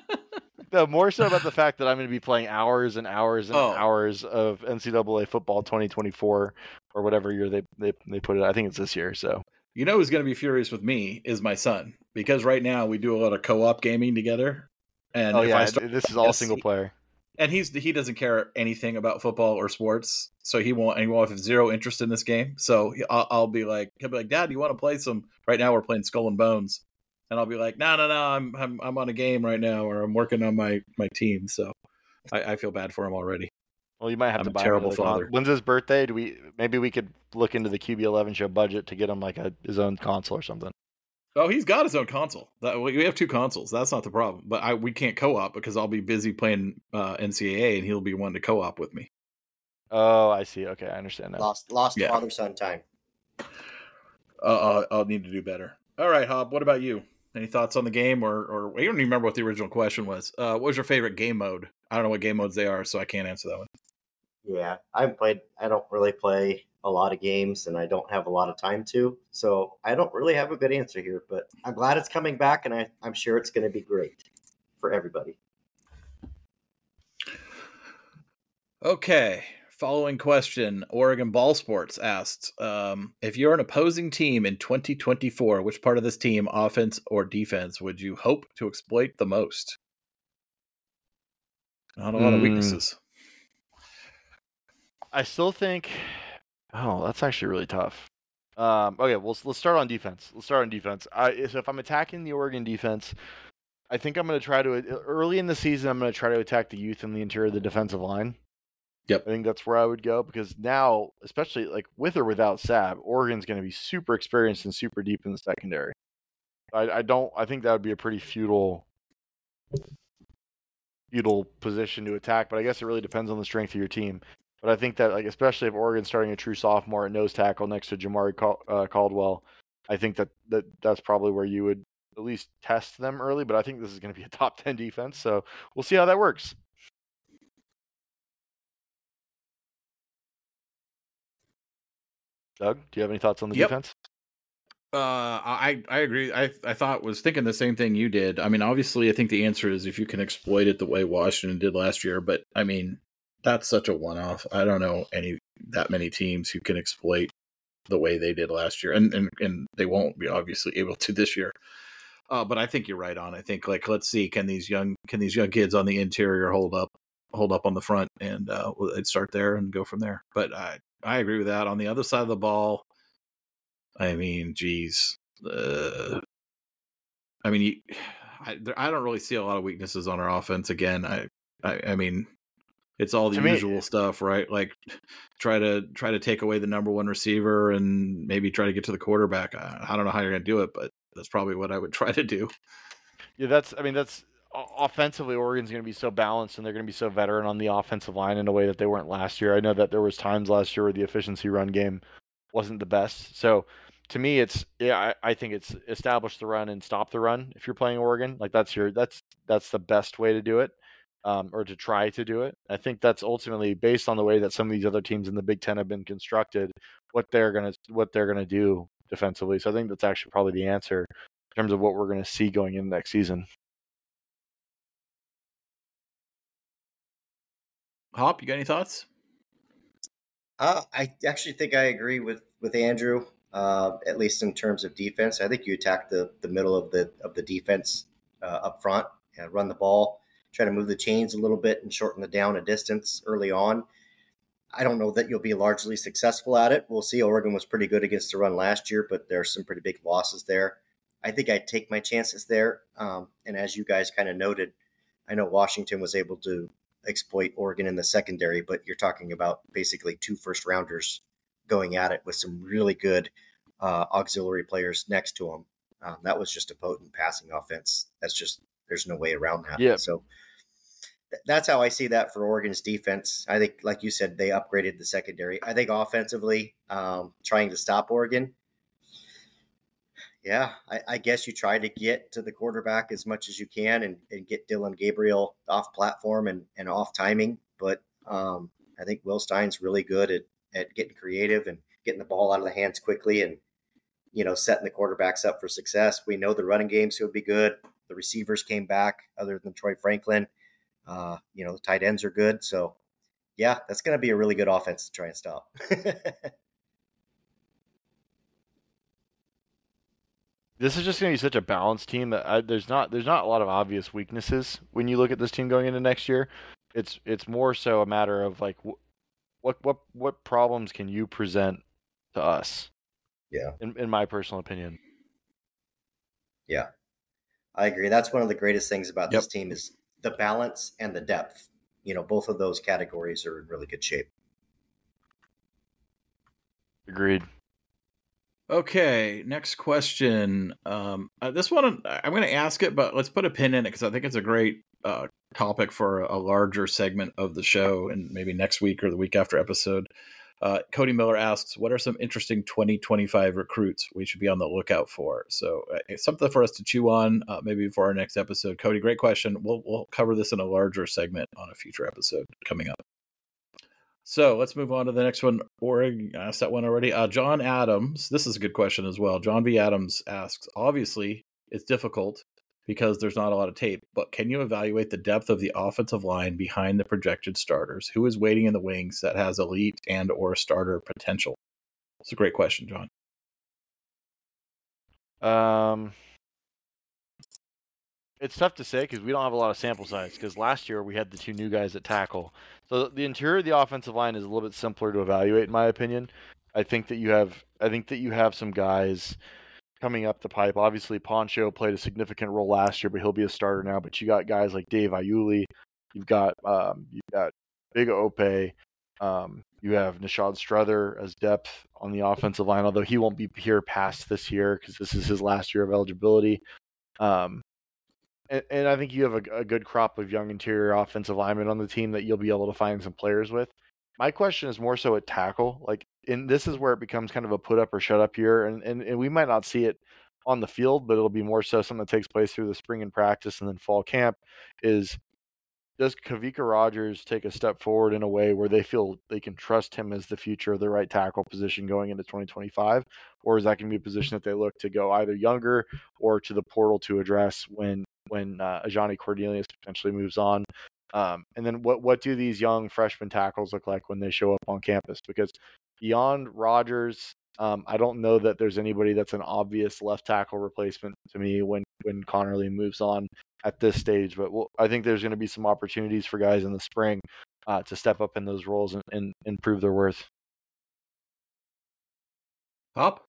No, more so about the fact that I'm going to be playing hours and hours and oh. hours of N C double A football twenty twenty-four or whatever year they, they they put it. I think it's this year. So you know who's going to be furious with me is my son, because right now we do a lot of co-op gaming together. And oh if yeah, I start, this is all single player. And he's he doesn't care anything about football or sports, so he won't. And he won't have zero interest in this game. So I'll, I'll be like, he'll be like, Dad, do you want to play some? Right now we're playing Skull and Bones. And I'll be like, no, no, no, I'm I'm I'm on a game right now, or I'm working on my, my team. So I, I feel bad for him already. Well, you might have I'm to a buy terrible father. Con- When's his birthday? Do we maybe we could look into the Q B eleven show budget to get him like a his own console or something? Oh, he's got his own console. That, we have two consoles. That's not the problem. But I we can't co-op because I'll be busy playing uh, N C double A, and he'll be wanting to co-op with me. Oh, I see. Okay, I understand that. Lost lost yeah. father son time. Uh, I'll, I'll need to do better. All right, Hob. What about you? Any thoughts on the game, or or I don't even remember what the original question was. Uh, what was your favorite game mode? I don't know what game modes they are, so I can't answer that one. Yeah, I played. I don't really play a lot of games, and I don't have a lot of time to. So I don't really have a good answer here. But I'm glad it's coming back, and I, I'm sure it's going to be great for everybody. Okay. Following question. Oregon Ball Sports asked, um, if you're an opposing team in twenty twenty-four, which part of this team, offense or defense, would you hope to exploit the most? Not a lot mm. of weaknesses. I still think, oh, that's actually really tough. Um, okay, well, let's start on defense. Let's start on defense. I, so if I'm attacking the Oregon defense, I think I'm going to try to, early in the season, I'm going to try to attack the youth in the interior of the defensive line. Yep. I think that's where I would go because now, especially like with or without Sab, Oregon's going to be super experienced and super deep in the secondary. I, I don't, I think that would be a pretty futile, futile position to attack, but I guess it really depends on the strength of your team. But I think that, like, especially if Oregon's starting a true sophomore at nose tackle next to Jamari Cal- uh, Caldwell, I think that, that that's probably where you would at least test them early. But I think this is going to be a top ten defense, so we'll see how that works. Doug, do you have any thoughts on the yep. defense? Uh, I I agree. I I thought was thinking the same thing you did. I mean, obviously, I think the answer is if you can exploit it the way Washington did last year. But I mean, that's such a one-off. I don't know any that many teams who can exploit the way they did last year, and and, and they won't be obviously able to this year. Uh, but I think you're right on. I think like let's see, can these young can these young kids on the interior hold up hold up on the front, and uh, we'll start there and go from there. But I I agree with that. On the other side of the ball, I mean, geez, uh, I mean, you, I I don't really see a lot of weaknesses on our offense. Again, I I, I mean. It's all the to usual me, stuff, right? Like try to try to take away the number one receiver and maybe try to get to the quarterback. I, I don't know how you're going to do it, but that's probably what I would try to do. Yeah, that's. I mean, that's offensively. Oregon's going to be so balanced, and they're going to be so veteran on the offensive line in a way that they weren't last year. I know that there was times last year where the efficiency run game wasn't the best. So to me, it's yeah, I, I think it's establish the run and stop the run. If you're playing Oregon, like that's your that's that's the best way to do it. Um, or to try to do it. I think that's ultimately based on the way that some of these other teams in the Big Ten have been constructed, what they're gonna what they're gonna do defensively. So I think that's actually probably the answer in terms of what we're gonna see going into next season. Hop, you got any thoughts? Uh, I actually think I agree with with Andrew. Uh, at least in terms of defense, I think you attack the the middle of the of the defense uh, up front and run the ball. Try to move the chains a little bit and shorten the down a distance early on. I don't know that you'll be largely successful at it. We'll see. Oregon was pretty good against the run last year, but there are some pretty big losses there. I think I'd take my chances there. Um, and as you guys kind of noted, I know Washington was able to exploit Oregon in the secondary, but you're talking about basically two first rounders going at it with some really good uh, auxiliary players next to them. Um, that was just a potent passing offense. That's just, there's no way around that. Yeah. So th- that's how I see that for Oregon's defense. I think, like you said, they upgraded the secondary. I think offensively, um, trying to stop Oregon. Yeah, I, I guess you try to get to the quarterback as much as you can and, and get Dylan Gabriel off platform and, and off timing. But um, I think Will Stein's really good at, at getting creative and getting the ball out of the hands quickly and, you know, setting the quarterbacks up for success. We know the running games will be good. The receivers came back other than Troy Franklin. Uh, you know, the tight ends are good. So, yeah, that's going to be a really good offense to try and stop. This is just going to be such a balanced team that I, there's not there's not a lot of obvious weaknesses when you look at this team going into next year. It's it's more so a matter of like wh- what what what problems can you present to us? Yeah, in, in my personal opinion. Yeah. I agree. That's one of the greatest things about Yep. this team is the balance and the depth. You know, both of those categories are in really good shape. Agreed. Okay, next question. Um, uh, this one, I'm going to ask it, but let's put a pin in it because I think it's a great uh, topic for a, a larger segment of the show and maybe next week or the week after episode. Uh, Cody Miller asks, what are some interesting twenty twenty-five recruits we should be on the lookout for? So uh, it's something for us to chew on, uh, maybe for our next episode. Cody, great question. We'll we'll cover this in a larger segment on a future episode coming up. So let's move on to the next one. Oregon asked that one already. Uh, John Adams, this is a good question as well. John V. Adams asks, obviously it's difficult because there's not a lot of tape, but can you evaluate the depth of the offensive line behind the projected starters? Who is waiting in the wings that has elite and or starter potential? It's a great question, John. Um, it's tough to say because we don't have a lot of sample size, because last year we had the two new guys at tackle. So the interior of the offensive line is a little bit simpler to evaluate, in my opinion. I think that you have I think that you have some guys coming up the pipe. Obviously, Poncho played a significant role last year, but he'll be a starter now. But you got guys like Dave Iuli, you've got um, you've got Big Ope, um, you have Nishad Strother as depth on the offensive line, although he won't be here past this year because this is his last year of eligibility. Um, and, and I think you have a, a good crop of young interior offensive linemen on the team that you'll be able to find some players with. My question is more so at tackle. Like, and this is where it becomes kind of a put up or shut up year, and, and, and we might not see it on the field, but it'll be more so something that takes place through the spring in practice and then fall camp. Is does Kavika Rogers take a step forward in a way where they feel they can trust him as the future of the right tackle position going into twenty twenty-five? Or is that going to be a position that they look to go either younger or to the portal to address when when uh, Ajani Cornelius potentially moves on? Um, and then what what do these young freshman tackles look like when they show up on campus? Because beyond Rogers, um, I don't know that there's anybody that's an obvious left tackle replacement to me when, when Connerly moves on at this stage. But we'll, I think there's going to be some opportunities for guys in the spring uh, to step up in those roles and, and, and prove their worth. Hop?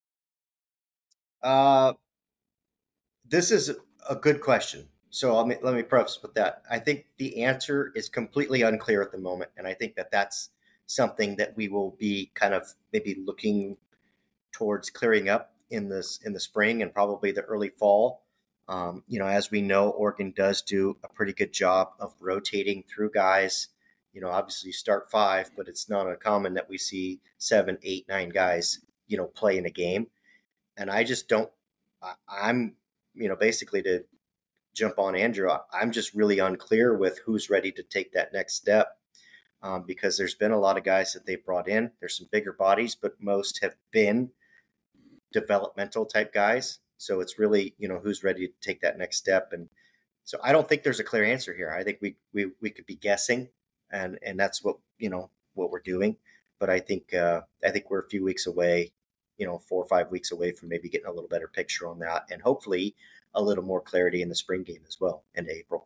Uh, this is a good question. So let me, let me preface with that. I think the answer is completely unclear at the moment. And I think that that's something that we will be kind of maybe looking towards clearing up in this in the spring and probably the early fall. Um, you know, as we know, Oregon does do a pretty good job of rotating through guys. You know, obviously you start five, but it's not uncommon that we see seven, eight, nine guys, you know, play in a game. And I just don't, I, I'm, you know, basically to jump on Andrew, I'm just really unclear with who's ready to take that next step. Um, because there's been a lot of guys that they've brought in. There's some bigger bodies, but most have been developmental type guys. So it's really, you know, who's ready to take that next step. And so I don't think there's a clear answer here. I think we we we could be guessing, and and that's what, you know, what we're doing. But I think uh, I think we're a few weeks away, you know, four or five weeks away from maybe getting a little better picture on that, and hopefully a little more clarity in the spring game as well into April.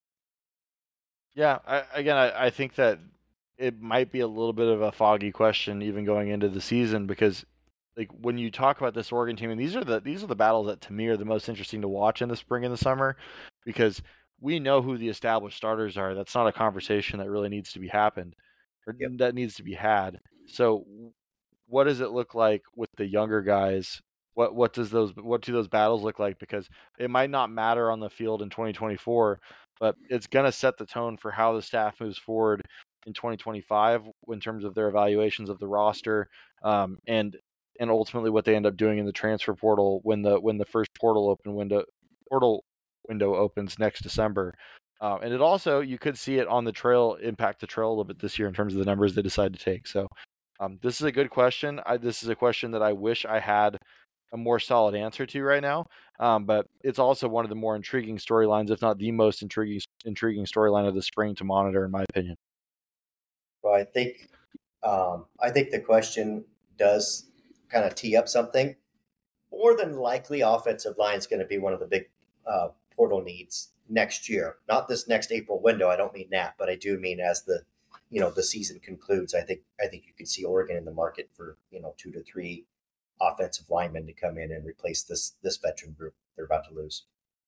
Yeah, I, again, I, I think that it might be a little bit of a foggy question even going into the season, because like when you talk about this Oregon team, and these are the these are the battles that to me are the most interesting to watch in the spring and the summer, because we know who the established starters are. That's not a conversation that really needs to be happened or Yep. that needs to be had. So what does it look like with the younger guys? What what does those what do those battles look like? Because it might not matter on the field in twenty twenty-four, but it's going to set the tone for how the staff moves forward in twenty twenty-five in terms of their evaluations of the roster, um, and and ultimately what they end up doing in the transfer portal when the when the first portal open window portal window opens next December. Uh, and it also, you could see it on the trail, impact the trail a little bit this year in terms of the numbers they decide to take. So um, this is a good question. I, this is a question that I wish I had a more solid answer to right now. Um, but it's also one of the more intriguing storylines, if not the most intriguing intriguing storyline of the spring to monitor, in my opinion. Well, I think um, I think the question does kind of tee up something. More than likely, offensive line is going to be one of the big uh, portal needs next year. Not this next April window. I don't mean that, but I do mean as the you know the season concludes. I think I think you could see Oregon in the market for you know two to three offensive linemen to come in and replace this this veteran group they're about to lose.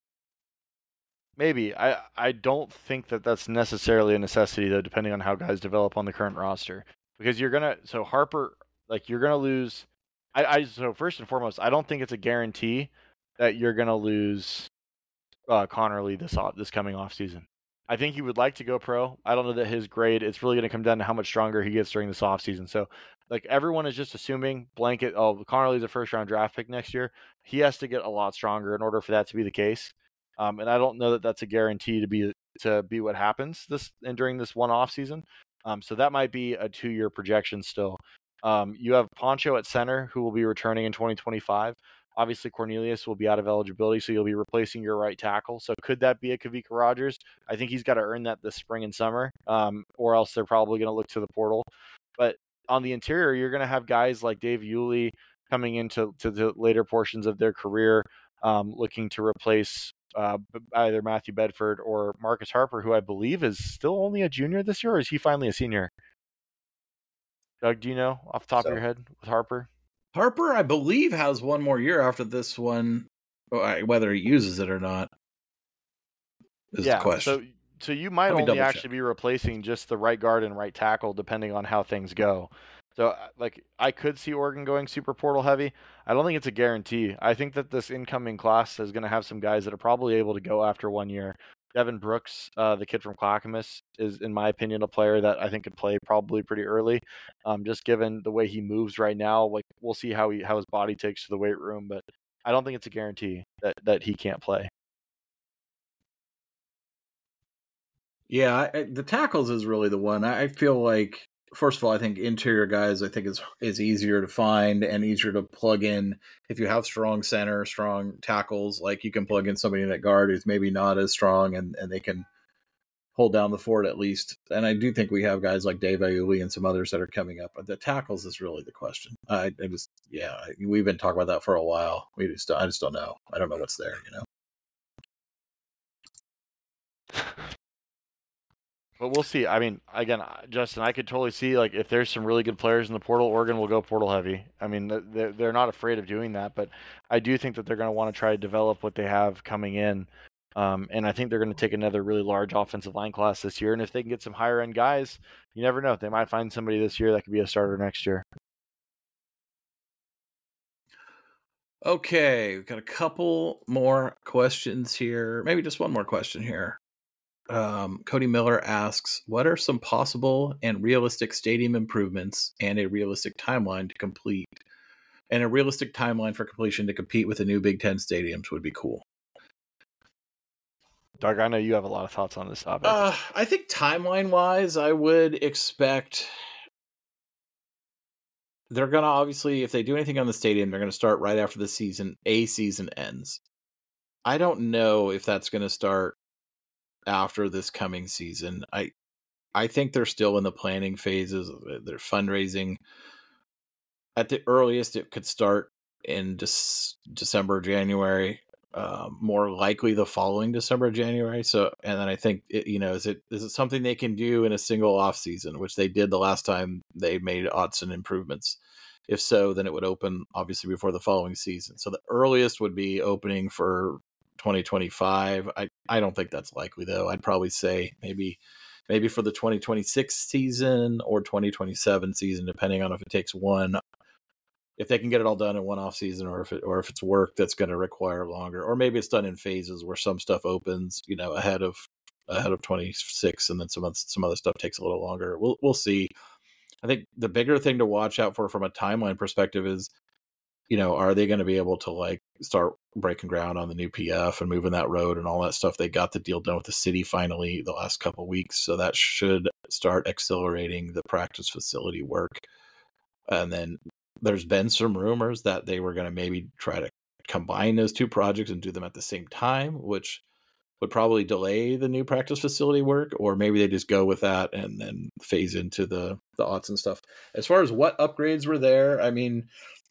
Maybe. I, I don't think that that's necessarily a necessity, though, depending on how guys develop on the current roster. Because you're going to – so Harper, like, you're going to lose I, – I so first and foremost, I don't think it's a guarantee that you're going to lose uh, Connerly this this coming offseason. I think he would like to go pro. I don't know that his grade – it's really going to come down to how much stronger he gets during this offseason. So, like, everyone is just assuming blanket, oh, Connerly's a first-round draft pick next year. He has to get a lot stronger in order for that to be the case. Um, and I don't know that that's a guarantee to be to be what happens this and during this one off season. Um, so that might be a two-year projection still. Um, you have Poncho at center, who will be returning in twenty twenty-five. Obviously, Cornelius will be out of eligibility, so you'll be replacing your right tackle. So could that be a Kavika Rogers? I think he's got to earn that this spring and summer, um, or else they're probably going to look to the portal. But on the interior, you're going to have guys like Dave Yulee coming into to the later portions of their career, um, looking to replace uh, either Matthew Bedford or Marcus Harper, who I believe is still only a junior this year, or is he finally a senior? Doug, do you know off the top so. of your head with Harper? Harper, I believe, has one more year after this one, whether he uses it or not is yeah, the question. So, so you might only actually be replacing just the right guard and right tackle, depending on how things go. So, like, I could see Oregon going super portal heavy. I don't think it's a guarantee. I think that this incoming class is going to have some guys that are probably able to go after one year. Devin Brooks, uh, the kid from Clackamas, is, in my opinion, a player that I think could play probably pretty early. Um, just given the way he moves right now, like we'll see how he how his body takes to the weight room, but I don't think it's a guarantee that, that he can't play. Yeah, I, the tackles is really the one. I feel like, first of all, I think interior guys, I think is is easier to find and easier to plug in. If you have strong center, strong tackles, like you can plug in somebody in that guard who's maybe not as strong and, and they can hold down the fort at least. And I do think we have guys like Dave Iuli and some others that are coming up. But the tackles is really the question. I, I just, yeah, we've been talking about that for a while. We just, I just don't know. I don't know what's there, you know. But we'll see. I mean, again, Justin, I could totally see, like, if there's some really good players in the portal, Oregon will go portal heavy. I mean, they're, they're not afraid of doing that, but I do think that they're going to want to try to develop what they have coming in. Um, and I think they're going to take another really large offensive line class this year. And if they can get some higher-end guys, you never know. They might find somebody this year that could be a starter next year. Okay, we've got a couple more questions here. Maybe just one more question here. Um, Cody Miller asks, what are some possible and realistic stadium improvements and a realistic timeline to complete? And a realistic timeline for completion to compete with the new Big Ten stadiums would be cool. Doug, I know you have a lot of thoughts on this topic. Uh, I think timeline-wise, I would expect they're going to obviously, if they do anything on the stadium, they're going to start right after the season, a season ends. I don't know if that's going to start after this coming season. I I think they're still in the planning phases. They're fundraising. At the earliest, it could start in De- December, January. Uh, more likely the following December, January. So, and then I think it, you know, is it is it something they can do in a single off season, which they did the last time they made Autzen improvements. If so, then it would open obviously before the following season. So the earliest would be opening for twenty twenty-five. I, I don't think that's likely though. I'd probably say maybe maybe for the twenty twenty-six season or twenty twenty-seven season, depending on if it takes one, if they can get it all done in one off season, or if it or if it's work that's going to require longer, or maybe it's done in phases where some stuff opens, you know, ahead of ahead of twenty-six, and then some some other stuff takes a little longer. We'll we'll see. I think the bigger thing to watch out for from a timeline perspective is, you know, are they going to be able to like start breaking ground on the new P F and moving that road and all that stuff? They got the deal done with the city finally the last couple of weeks, so that should start accelerating the practice facility work. And then there's been some rumors that they were going to maybe try to combine those two projects and do them at the same time, which would probably delay the new practice facility work, or maybe they just go with that and then phase into the the Autzen stuff. As far as what upgrades were there, I mean,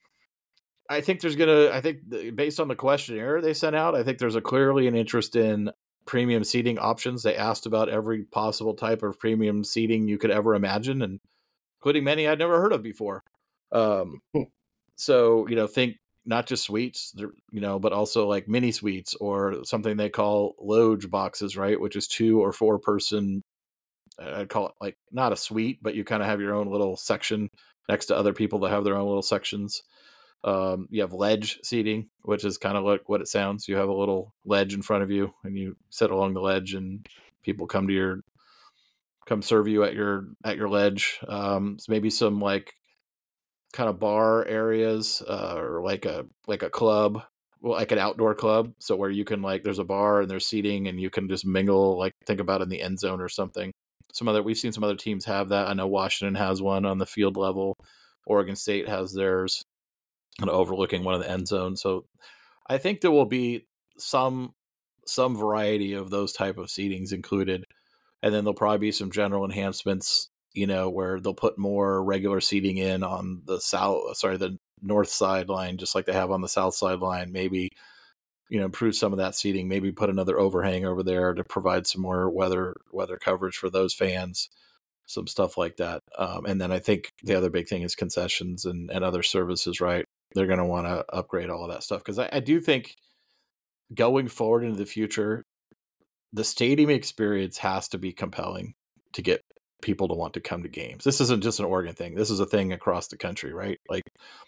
I think there's gonna. I think based on the questionnaire they sent out, I think there's a clearly an interest in premium seating options. They asked about every possible type of premium seating you could ever imagine, and including many I'd never heard of before. Um, so you know, think not just suites, you know, but also like mini suites or something they call loge boxes, right? Which is two or four person. I'd call it like not a suite, but you kind of have your own little section next to other people that have their own little sections. Um, you have ledge seating, which is kind of like what it sounds. You have a little ledge in front of you and you sit along the ledge and people come to your, come serve you at your, at your ledge. Um, so maybe some like kind of bar areas, uh, or like a, like a club, well, like an outdoor club. So where you can like, there's a bar and there's seating and you can just mingle, like think about in the end zone or something. Some other, we've seen some other teams have that. I know Washington has one on the field level. Oregon State has theirs. and overlooking one of the end zones. So I think there will be some some variety of those type of seatings included, and then there'll probably be some general enhancements, you know, where they'll put more regular seating in on the south, sorry, the north sideline, just like they have on the south sideline. Maybe, you know, improve some of that seating. Maybe put another overhang over there to provide some more weather weather coverage for those fans. Some stuff like that. Um, and then I think the other big thing is concessions and, and other services, right? They're going to want to upgrade all of that stuff. Because I, I do think going forward into the future, the stadium experience has to be compelling to get people to want to come to games. This isn't just an Oregon thing. This is a thing across the country, right? Like,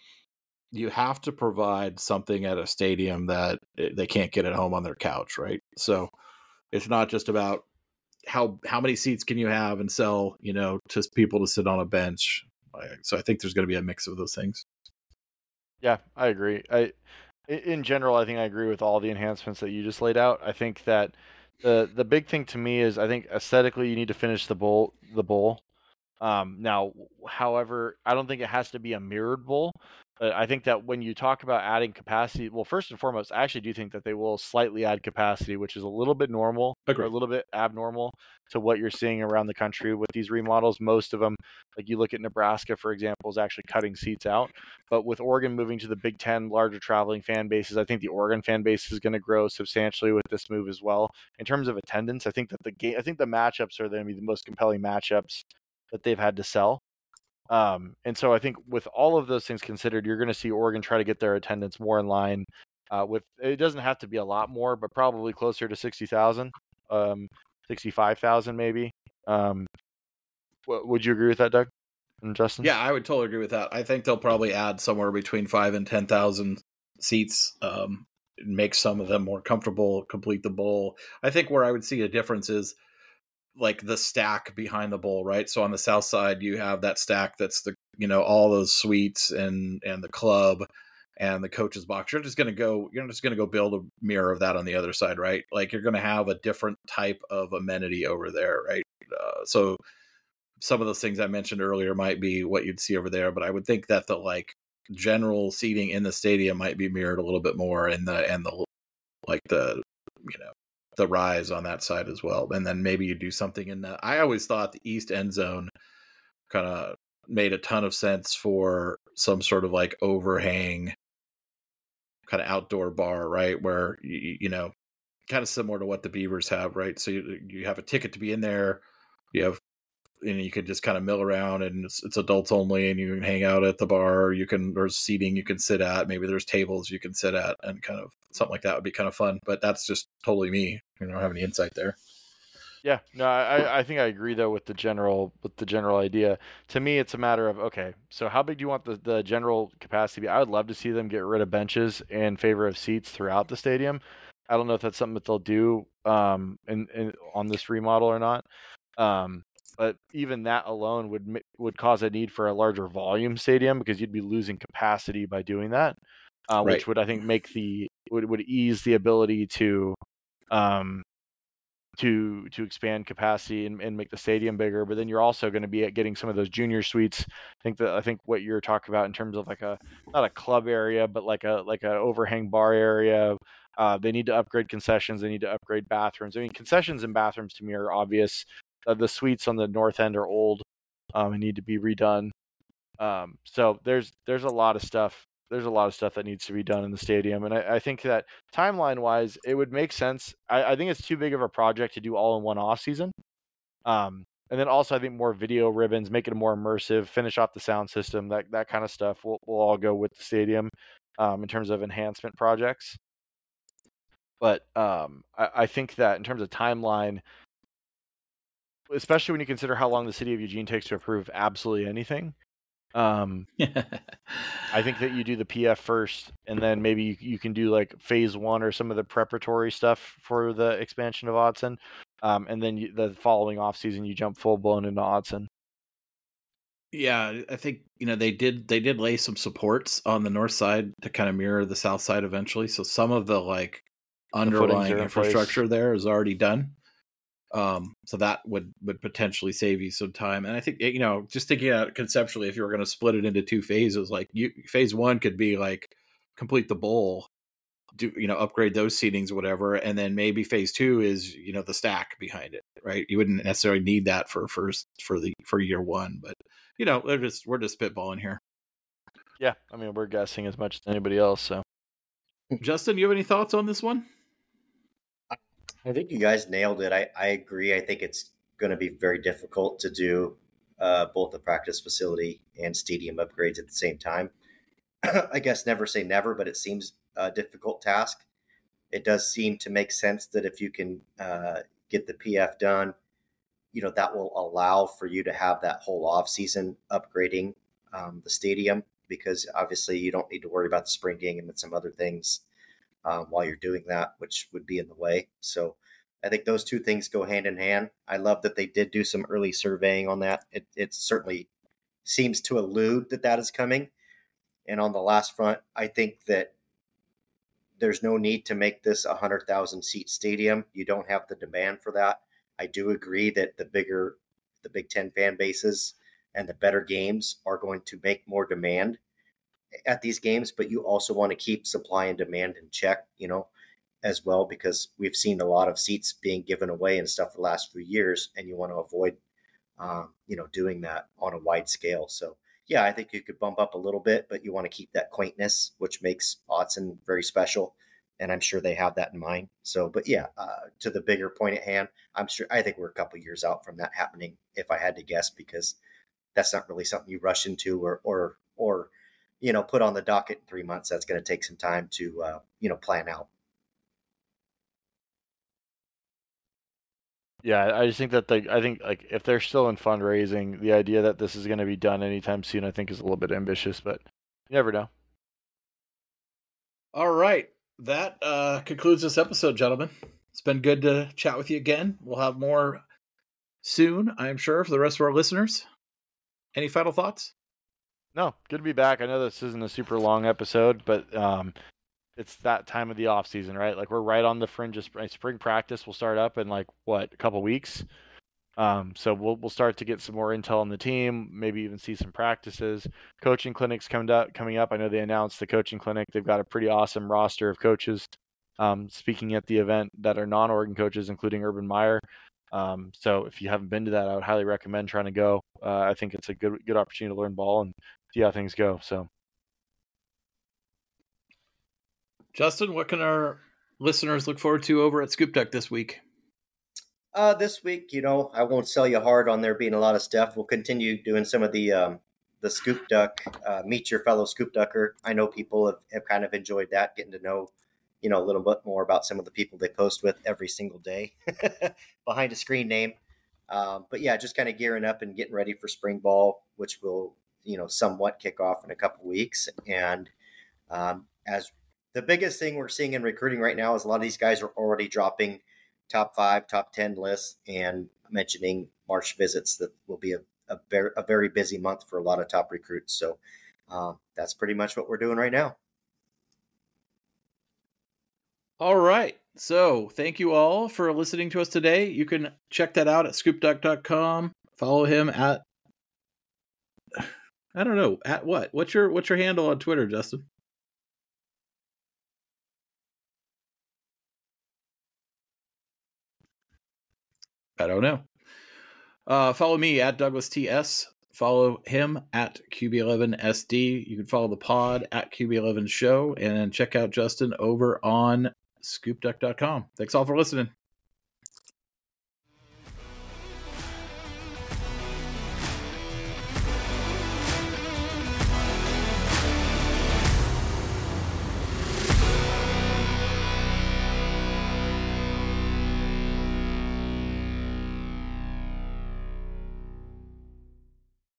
you have to provide something at a stadium that they can't get at home on their couch, right? So it's not just about how how many seats can you have and sell, you know, to people to sit on a bench. So I think there's going to be a mix of those things. Yeah, I agree. I, in general, I think I agree with all the enhancements that you just laid out. I think that the the big thing to me is I think aesthetically you need to finish the bowl the bowl. Um, now, however, I don't think it has to be a mirrored bowl. But I think that when you talk about adding capacity, well, first and foremost, I actually do think that they will slightly add capacity, which is a little bit normal Agreed. or a little bit abnormal to what you're seeing around the country with these remodels. Most of them, like you look at Nebraska, for example, is actually cutting seats out. But with Oregon moving to the Big Ten, larger traveling fan bases, I think the Oregon fan base is going to grow substantially with this move as well. In terms of attendance, I think that the game, I think the matchups are going to be the most compelling matchups that they've had to sell. Um, and so I think with all of those things considered, you're going to see Oregon try to get their attendance more in line uh, with, it doesn't have to be a lot more, but probably closer to sixty thousand, um, sixty-five thousand maybe. Um, w- would you agree with that, Doug and Justin? Yeah, I would totally agree with that. I think they'll probably add somewhere between five and ten thousand seats, um, make some of them more comfortable, complete the bowl. I think where I would see a difference is like the stack behind the bowl, right? So on the south side, you have that stack that's the, you know, all those suites and and the club and the coach's box. You're just going to go, you're just going to go build a mirror of that on the other side, right? Like you're going to have a different type of amenity over there, right? Uh, so some of those things I mentioned earlier might be what you'd see over there, but I would think that the like general seating in the stadium might be mirrored a little bit more, and the and the like the you know the rise on that side as well. And then maybe you do something in the, I always thought the east end zone kind of made a ton of sense for some sort of like overhang kind of outdoor bar, right? Where, you, you know, kind of similar to what the Beavers have, right? So you, you have a ticket to be in there, you have, and you could just kind of mill around, and it's, it's adults only, and you can hang out at the bar. You can, there's seating you can sit at, maybe there's tables you can sit at, and kind of something like that would be kind of fun. But that's just totally me. You don't have any insight there. Yeah, no, I, I think I agree though with the general with the general idea. To me, it's a matter of, okay, so how big do you want the, the general capacity to be? I would love to see them get rid of benches in favor of seats throughout the stadium. I don't know if that's something that they'll do um in, in on this remodel or not. Um, but even that alone would would cause a need for a larger volume stadium, because you'd be losing capacity by doing that, uh, Right. which would, I think, make the would would ease the ability to um to to expand capacity and, and make the stadium bigger. But then you're also going to be getting some of those junior suites. I think that I think what you're talking about in terms of like a not a club area, but like a like a overhang bar area. Uh, they need to upgrade concessions. They need to upgrade bathrooms. I mean, concessions and bathrooms to me are obvious. Uh, the suites on the north end are old um, and need to be redone. Um, so there's there's a lot of stuff. There's a lot of stuff that needs to be done in the stadium. And I, I think that timeline wise, it would make sense. I, I think it's too big of a project to do all in one off season. Um, and then also I think more video ribbons, make it more immersive, finish off the sound system, that, that kind of stuff will, will all go with the stadium um, in terms of enhancement projects. But um, I, I think that in terms of timeline, especially when you consider how long the city of Eugene takes to approve absolutely anything, Um, I think that you do the P F first, and then maybe you, you can do like phase one or some of the preparatory stuff for the expansion of Autzen. Um, and then you, the following off season, you jump full blown into Autzen. Yeah, I think, you know, they did they did lay some supports on the north side to kind of mirror the south side eventually. So some of the like The footings underlying are in infrastructure place. there is already done. Um, so that would, would potentially save you some time. And I think, you know, just thinking out conceptually, if you were going to split it into two phases, like you, phase one could be like complete the bowl, do, you know, upgrade those seatings or whatever. And then maybe phase two is, you know, the stack behind it, right? You wouldn't necessarily need that for first, for the, for year one, but you know, we're just, we're just spitballing here. Yeah. I mean, we're guessing as much as anybody else. So Justin, you have any thoughts on this one? I think you guys nailed it. I, I agree. I think it's going to be very difficult to do uh, both the practice facility and stadium upgrades at the same time. I guess never say never, but it seems a difficult task. It does seem to make sense that if you can uh, get the P F done, you know, that will allow for you to have that whole off season upgrading um, the stadium, because obviously you don't need to worry about the spring game and some other things Um, while you're doing that, which would be in the way. So I think those two things go hand in hand. I love that they did do some early surveying on that. It, it certainly seems to allude that that is coming. And on the last front, I think that there's no need to make this a one hundred thousand seat stadium. You don't have the demand for that. I do agree that the bigger, the Big Ten fan bases and the better games are going to make more demand at these games, but you also want to keep supply and demand in check, you know, as well, because we've seen a lot of seats being given away and stuff the last few years, and you want to avoid, um, you know, doing that on a wide scale. So, yeah, I think you could bump up a little bit, but you want to keep that quaintness, which makes Autzen very special, and I'm sure they have that in mind. So, but yeah, uh, to the bigger point at hand, I'm sure, I think we're a couple years out from that happening, if I had to guess, because that's not really something you rush into or, or, or, you know, put on the docket in three months. That's going to take some time to, uh, you know, plan out. Yeah, I just think that they, I think like if they're still in fundraising, the idea that this is going to be done anytime soon, I think is a little bit ambitious, but you never know. All right. That uh, concludes this episode, gentlemen. It's been good to chat with you again. We'll have more soon, I'm sure, for the rest of our listeners. Any final thoughts? No, good to be back. I know this isn't a super long episode, but um, it's that time of the off season, right? Like we're right on the fringe of spring, spring practice. Will start up in like what, a couple weeks. Um, so we'll we'll start to get some more intel on the team, maybe even see some practices. Coaching clinics coming up. Coming up. I know they announced the coaching clinic. They've got a pretty awesome roster of coaches um, speaking at the event that are non-Oregon coaches, including Urban Meyer. Um, so if you haven't been to that, I would highly recommend trying to go. Uh, I think it's a good good opportunity to learn ball and see how things go. So, Justin, what can our listeners look forward to over at Scoop Duck this week? Uh, this week, you know, I won't sell you hard on there being a lot of stuff. We'll continue doing some of the um, the Scoop Duck, uh, meet your fellow Scoop Ducker. I know people have, have kind of enjoyed that, getting to know, you know, a little bit more about some of the people they post with every single day behind a screen name. Um, but yeah, just kind of gearing up and getting ready for spring ball, which will, you know, somewhat kick off in a couple of weeks. And um, as the biggest thing we're seeing in recruiting right now is a lot of these guys are already dropping top five, top ten lists and mentioning March visits. That will be a, a, very, a very busy month for a lot of top recruits. So um, that's pretty much what we're doing right now. All right. So thank you all for listening to us today. You can check that out at scoop duck dot com. Follow him at, I don't know, at what? What's your what's your handle on Twitter, Justin? I don't know. Uh, follow me at Douglas T S. Follow him at Q B eleven S D. You can follow the pod at Q B eleven Show, and check out Justin over on scoop duck dot com. Thanks all for listening.